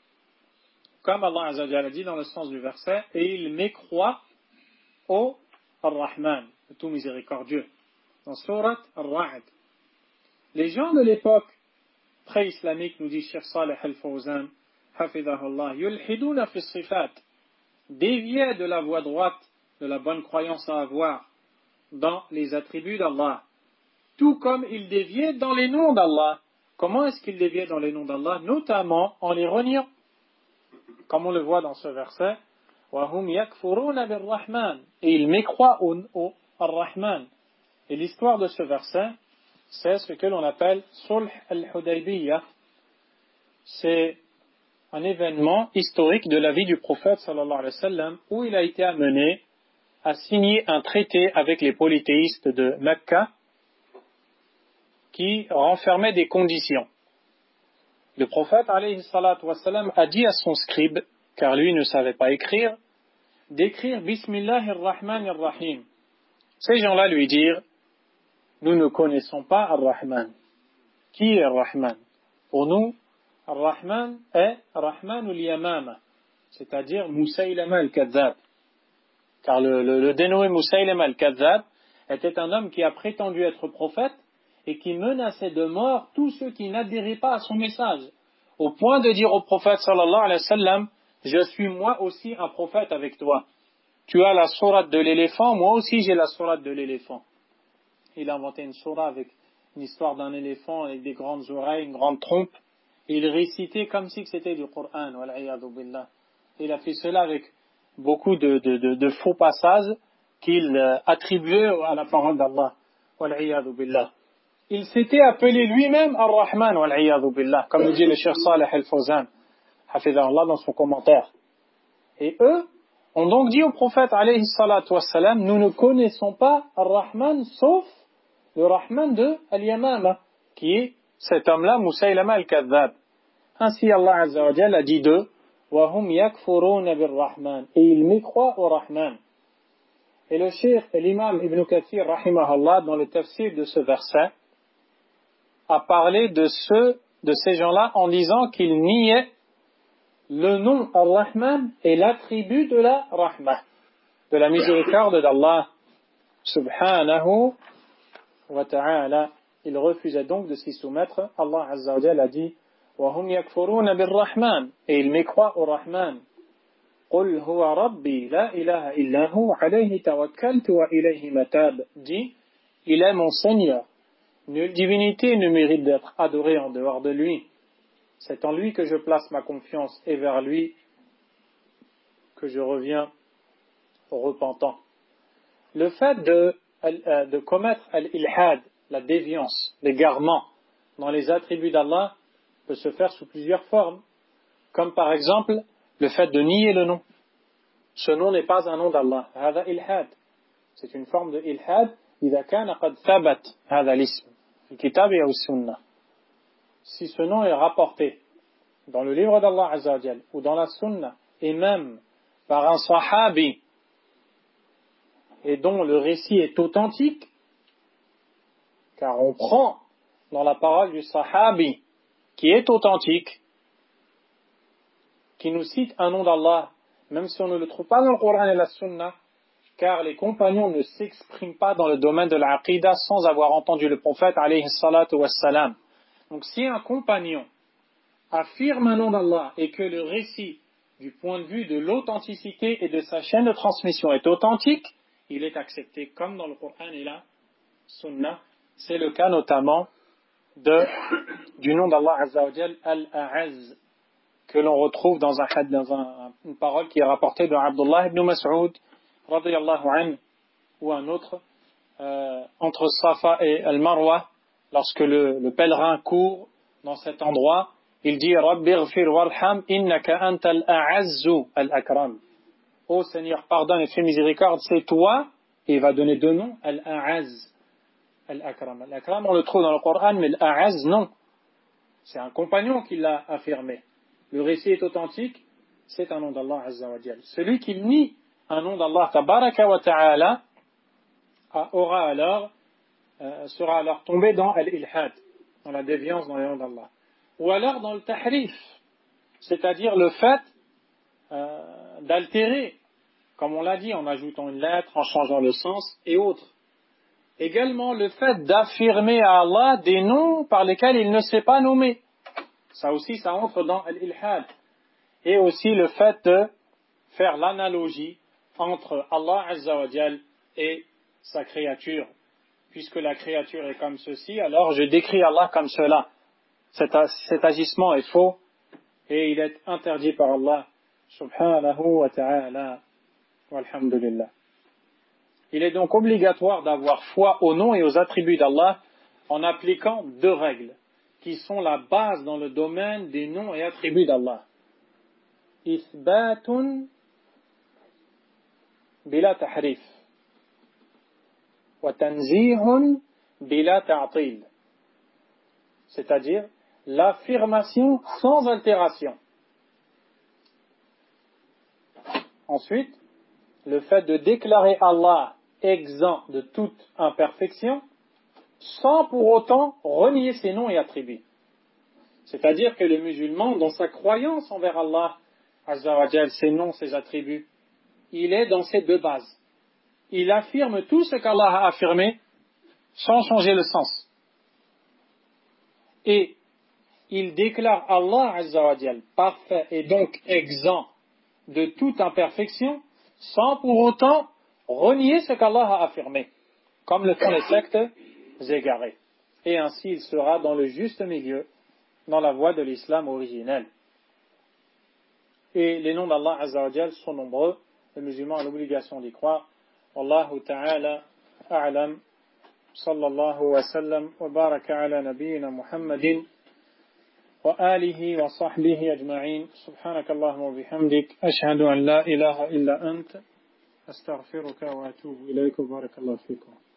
Comme Allah Azza wa Jalla dit dans le sens du verset, et ils mécroient au Ar-Rahman, le tout miséricordieux, dans Surat Ar-Ra'd. Les gens de l'époque pré-islamique, nous dit Cheikh Saleh Al-Fawzan, hafidhahullah, yulhiduna fi sifat, déviaient de la voie droite, de la bonne croyance à avoir dans les attributs d'Allah, tout comme ils déviaient dans les noms d'Allah. Comment est-ce qu'ils déviaient dans les noms d'Allah? Notamment en les reniant, comme on le voit dans ce verset, وَهُمْ يَكْفُرُونَ بِالرَّحْمَنِ Et ils mécroient au, au Ar-Rahman. Et l'histoire de ce verset, c'est ce que l'on appelle Sulh al-Hudaybiyah. C'est un événement historique de la vie du prophète sallallahu alayhi wa sallam où il a été amené à signer un traité avec les polythéistes de Mecca qui renfermait des conditions. Le prophète alayhi salatu wa sallam a dit à son scribe, car lui ne savait pas écrire, d'écrire Bismillahir Rahmanir Rahim. Ces gens-là lui dirent, nous ne connaissons pas Ar-Rahman. Qui est Ar-Rahman? Pour nous, Ar-Rahman est Rahmanul Yamama, c'est-à-dire Musaylama al-Kadhab. Car le, le, le dénommé Musaylama al-Kadhab était un homme qui a prétendu être prophète et qui menaçait de mort tous ceux qui n'adhéraient pas à son message, au point de dire au prophète sallallahu alayhi wa sallam, je suis moi aussi un prophète avec toi. Tu as la sourate de l'éléphant, moi aussi j'ai la sourate de l'éléphant. Il a inventé une sourate avec une histoire d'un éléphant avec des grandes oreilles, une grande trompe. Et il récitait comme si c'était du Coran. Il a fait cela avec beaucoup de, de, de, de faux passages qu'il attribuait à la parole d'Allah. Il s'était appelé lui-même Ar-Rahman, comme le dit le Cheikh Saleh Al-Fawzan, hafidhahullah, dans son commentaire. Et eux ont donc dit au prophète, alayhi salatu wassalam, nous ne connaissons pas Ar-Rahman sauf le Rahman de Al-Yamama, qui est cet homme-là, Musaylama al-Kadhab. Ainsi Allah Azza wa Jalla a dit d'eux, وَهُمْ يَكْفُرُونَ بِالرَّحْمَنِ Et ils mécroient au Rahman. Et le Cheikh, l'imam Ibn Kathir, rahimahullah, dans le tafsir de ce verset, a parlé de ceux, de ces gens-là en disant qu'ils niaient le nom Ar-Rahman et l'attribut de la Rahmah, de la miséricorde d'Allah subhanahu wa ta'ala. Il refusait donc de s'y soumettre. Allah Azza wa Jalla a dit وَهُمْ يَكْفُرُونَ بِالرَّحْمَنِ Et ils mécroient au Rahman. قُلْ هُوَ رَبِّي لَا إِلَهَ إِلَّا هُوَ عَلَيْهِ تَوَكَّلْتُ وَإِلَيْهِ مَتَابِ Dit, il est mon Seigneur. Nulle divinité ne mérite d'être adorée en dehors de lui. C'est en lui que je place ma confiance et vers lui que je reviens repentant. Le fait de, de commettre al-ilhad, la déviance, l'égarement dans les attributs d'Allah peut se faire sous plusieurs formes, comme par exemple le fait de nier le nom. Ce nom n'est pas un nom d'Allah. هذا ilhad. C'est une forme de ilhad. إذا كان قد ثبت هذا الاسم في الكتاب أو السنة. Si ce nom est rapporté dans le livre d'Allah Azza wa Jal ou dans la sunna et même par un sahabi et dont le récit est authentique, car on prend dans la parole du sahabi qui est authentique, qui nous cite un nom d'Allah, même si on ne le trouve pas dans le Coran et la Sunna, car les compagnons ne s'expriment pas dans le domaine de l'aqida sans avoir entendu le prophète alayhi salatu wassalam. Donc si un compagnon affirme un nom d'Allah et que le récit du point de vue de l'authenticité et de sa chaîne de transmission est authentique, il est accepté comme dans le Coran et la Sunna. C'est le cas notamment de, du nom d'Allah Azza wa Jal, Al-A'az, que l'on retrouve dans, un, dans un, une parole qui est rapportée de Abdullah ibn Mas'ud, radiyallahu anhu, ou un autre, euh, entre Safa et Al-Marwa, lorsque le, le pèlerin court dans cet endroit, il dit Rabbi ghfir warham innaka anta al-a'azzu al-akram. Ô Seigneur, pardonne et fais miséricorde, c'est toi, et il va donner deux noms, al-a'az, al-akram. Al-akram, on le trouve dans le Coran, mais al-a'az, non. C'est un compagnon qui l'a affirmé. Le récit est authentique, c'est un nom d'Allah Azza wa Jal. Celui qui nie un nom d'Allah Tabaraka wa Ta'ala aura alors, euh, sera alors tombé dans al-ilhad, dans la déviance dans les noms d'Allah. Ou alors dans le tahrif, c'est-à-dire le fait euh, d'altérer, comme on l'a dit, en ajoutant une lettre, en changeant le sens et autres. Également le fait d'affirmer à Allah des noms par lesquels il ne s'est pas nommé. Ça aussi, ça entre dans al-ilhad. Et aussi le fait de faire l'analogie entre Allah Azza wa Jal et sa créature. Puisque la créature est comme ceci, alors je décris Allah comme cela. Cet, cet agissement est faux et il est interdit par Allah subhanahu wa ta'ala. Walhamdulillah. Il est donc obligatoire d'avoir foi aux noms et aux attributs d'Allah en appliquant deux règles qui sont la base dans le domaine des noms et attributs d'Allah. Ithbatun bila tahrif wa tanzihun bila ta'til. C'est-à-dire l'affirmation sans altération. Ensuite, le fait de déclarer Allah exempt de toute imperfection, sans pour autant renier ses noms et attributs. C'est-à-dire que le musulman, dans sa croyance envers Allah, Azza wa Jal, ses noms, ses attributs, il est dans ces deux bases. Il affirme tout ce qu'Allah a affirmé, sans changer le sens. Et il déclare Allah Azza wa Jal parfait et donc exempt de toute imperfection, sans pour autant renier ce qu'Allah a affirmé, comme le font les sectes égarées. Et ainsi il sera dans le juste milieu, dans la voie de l'islam originel. Et les noms d'Allah Azza wa Jal sont nombreux, le musulman a l'obligation d'y croire. Wallahu ta'ala a'lam, sallallahu wa sallam, wa baraka ala nabiyyina Muhammadin, wa alihi wa sahbihi ajma'in, subhanakallahumma wa bihamdik, ashhadu an la ilaha illa ant, astaghfiruka wa atubu ilayka, barakallahu fikum.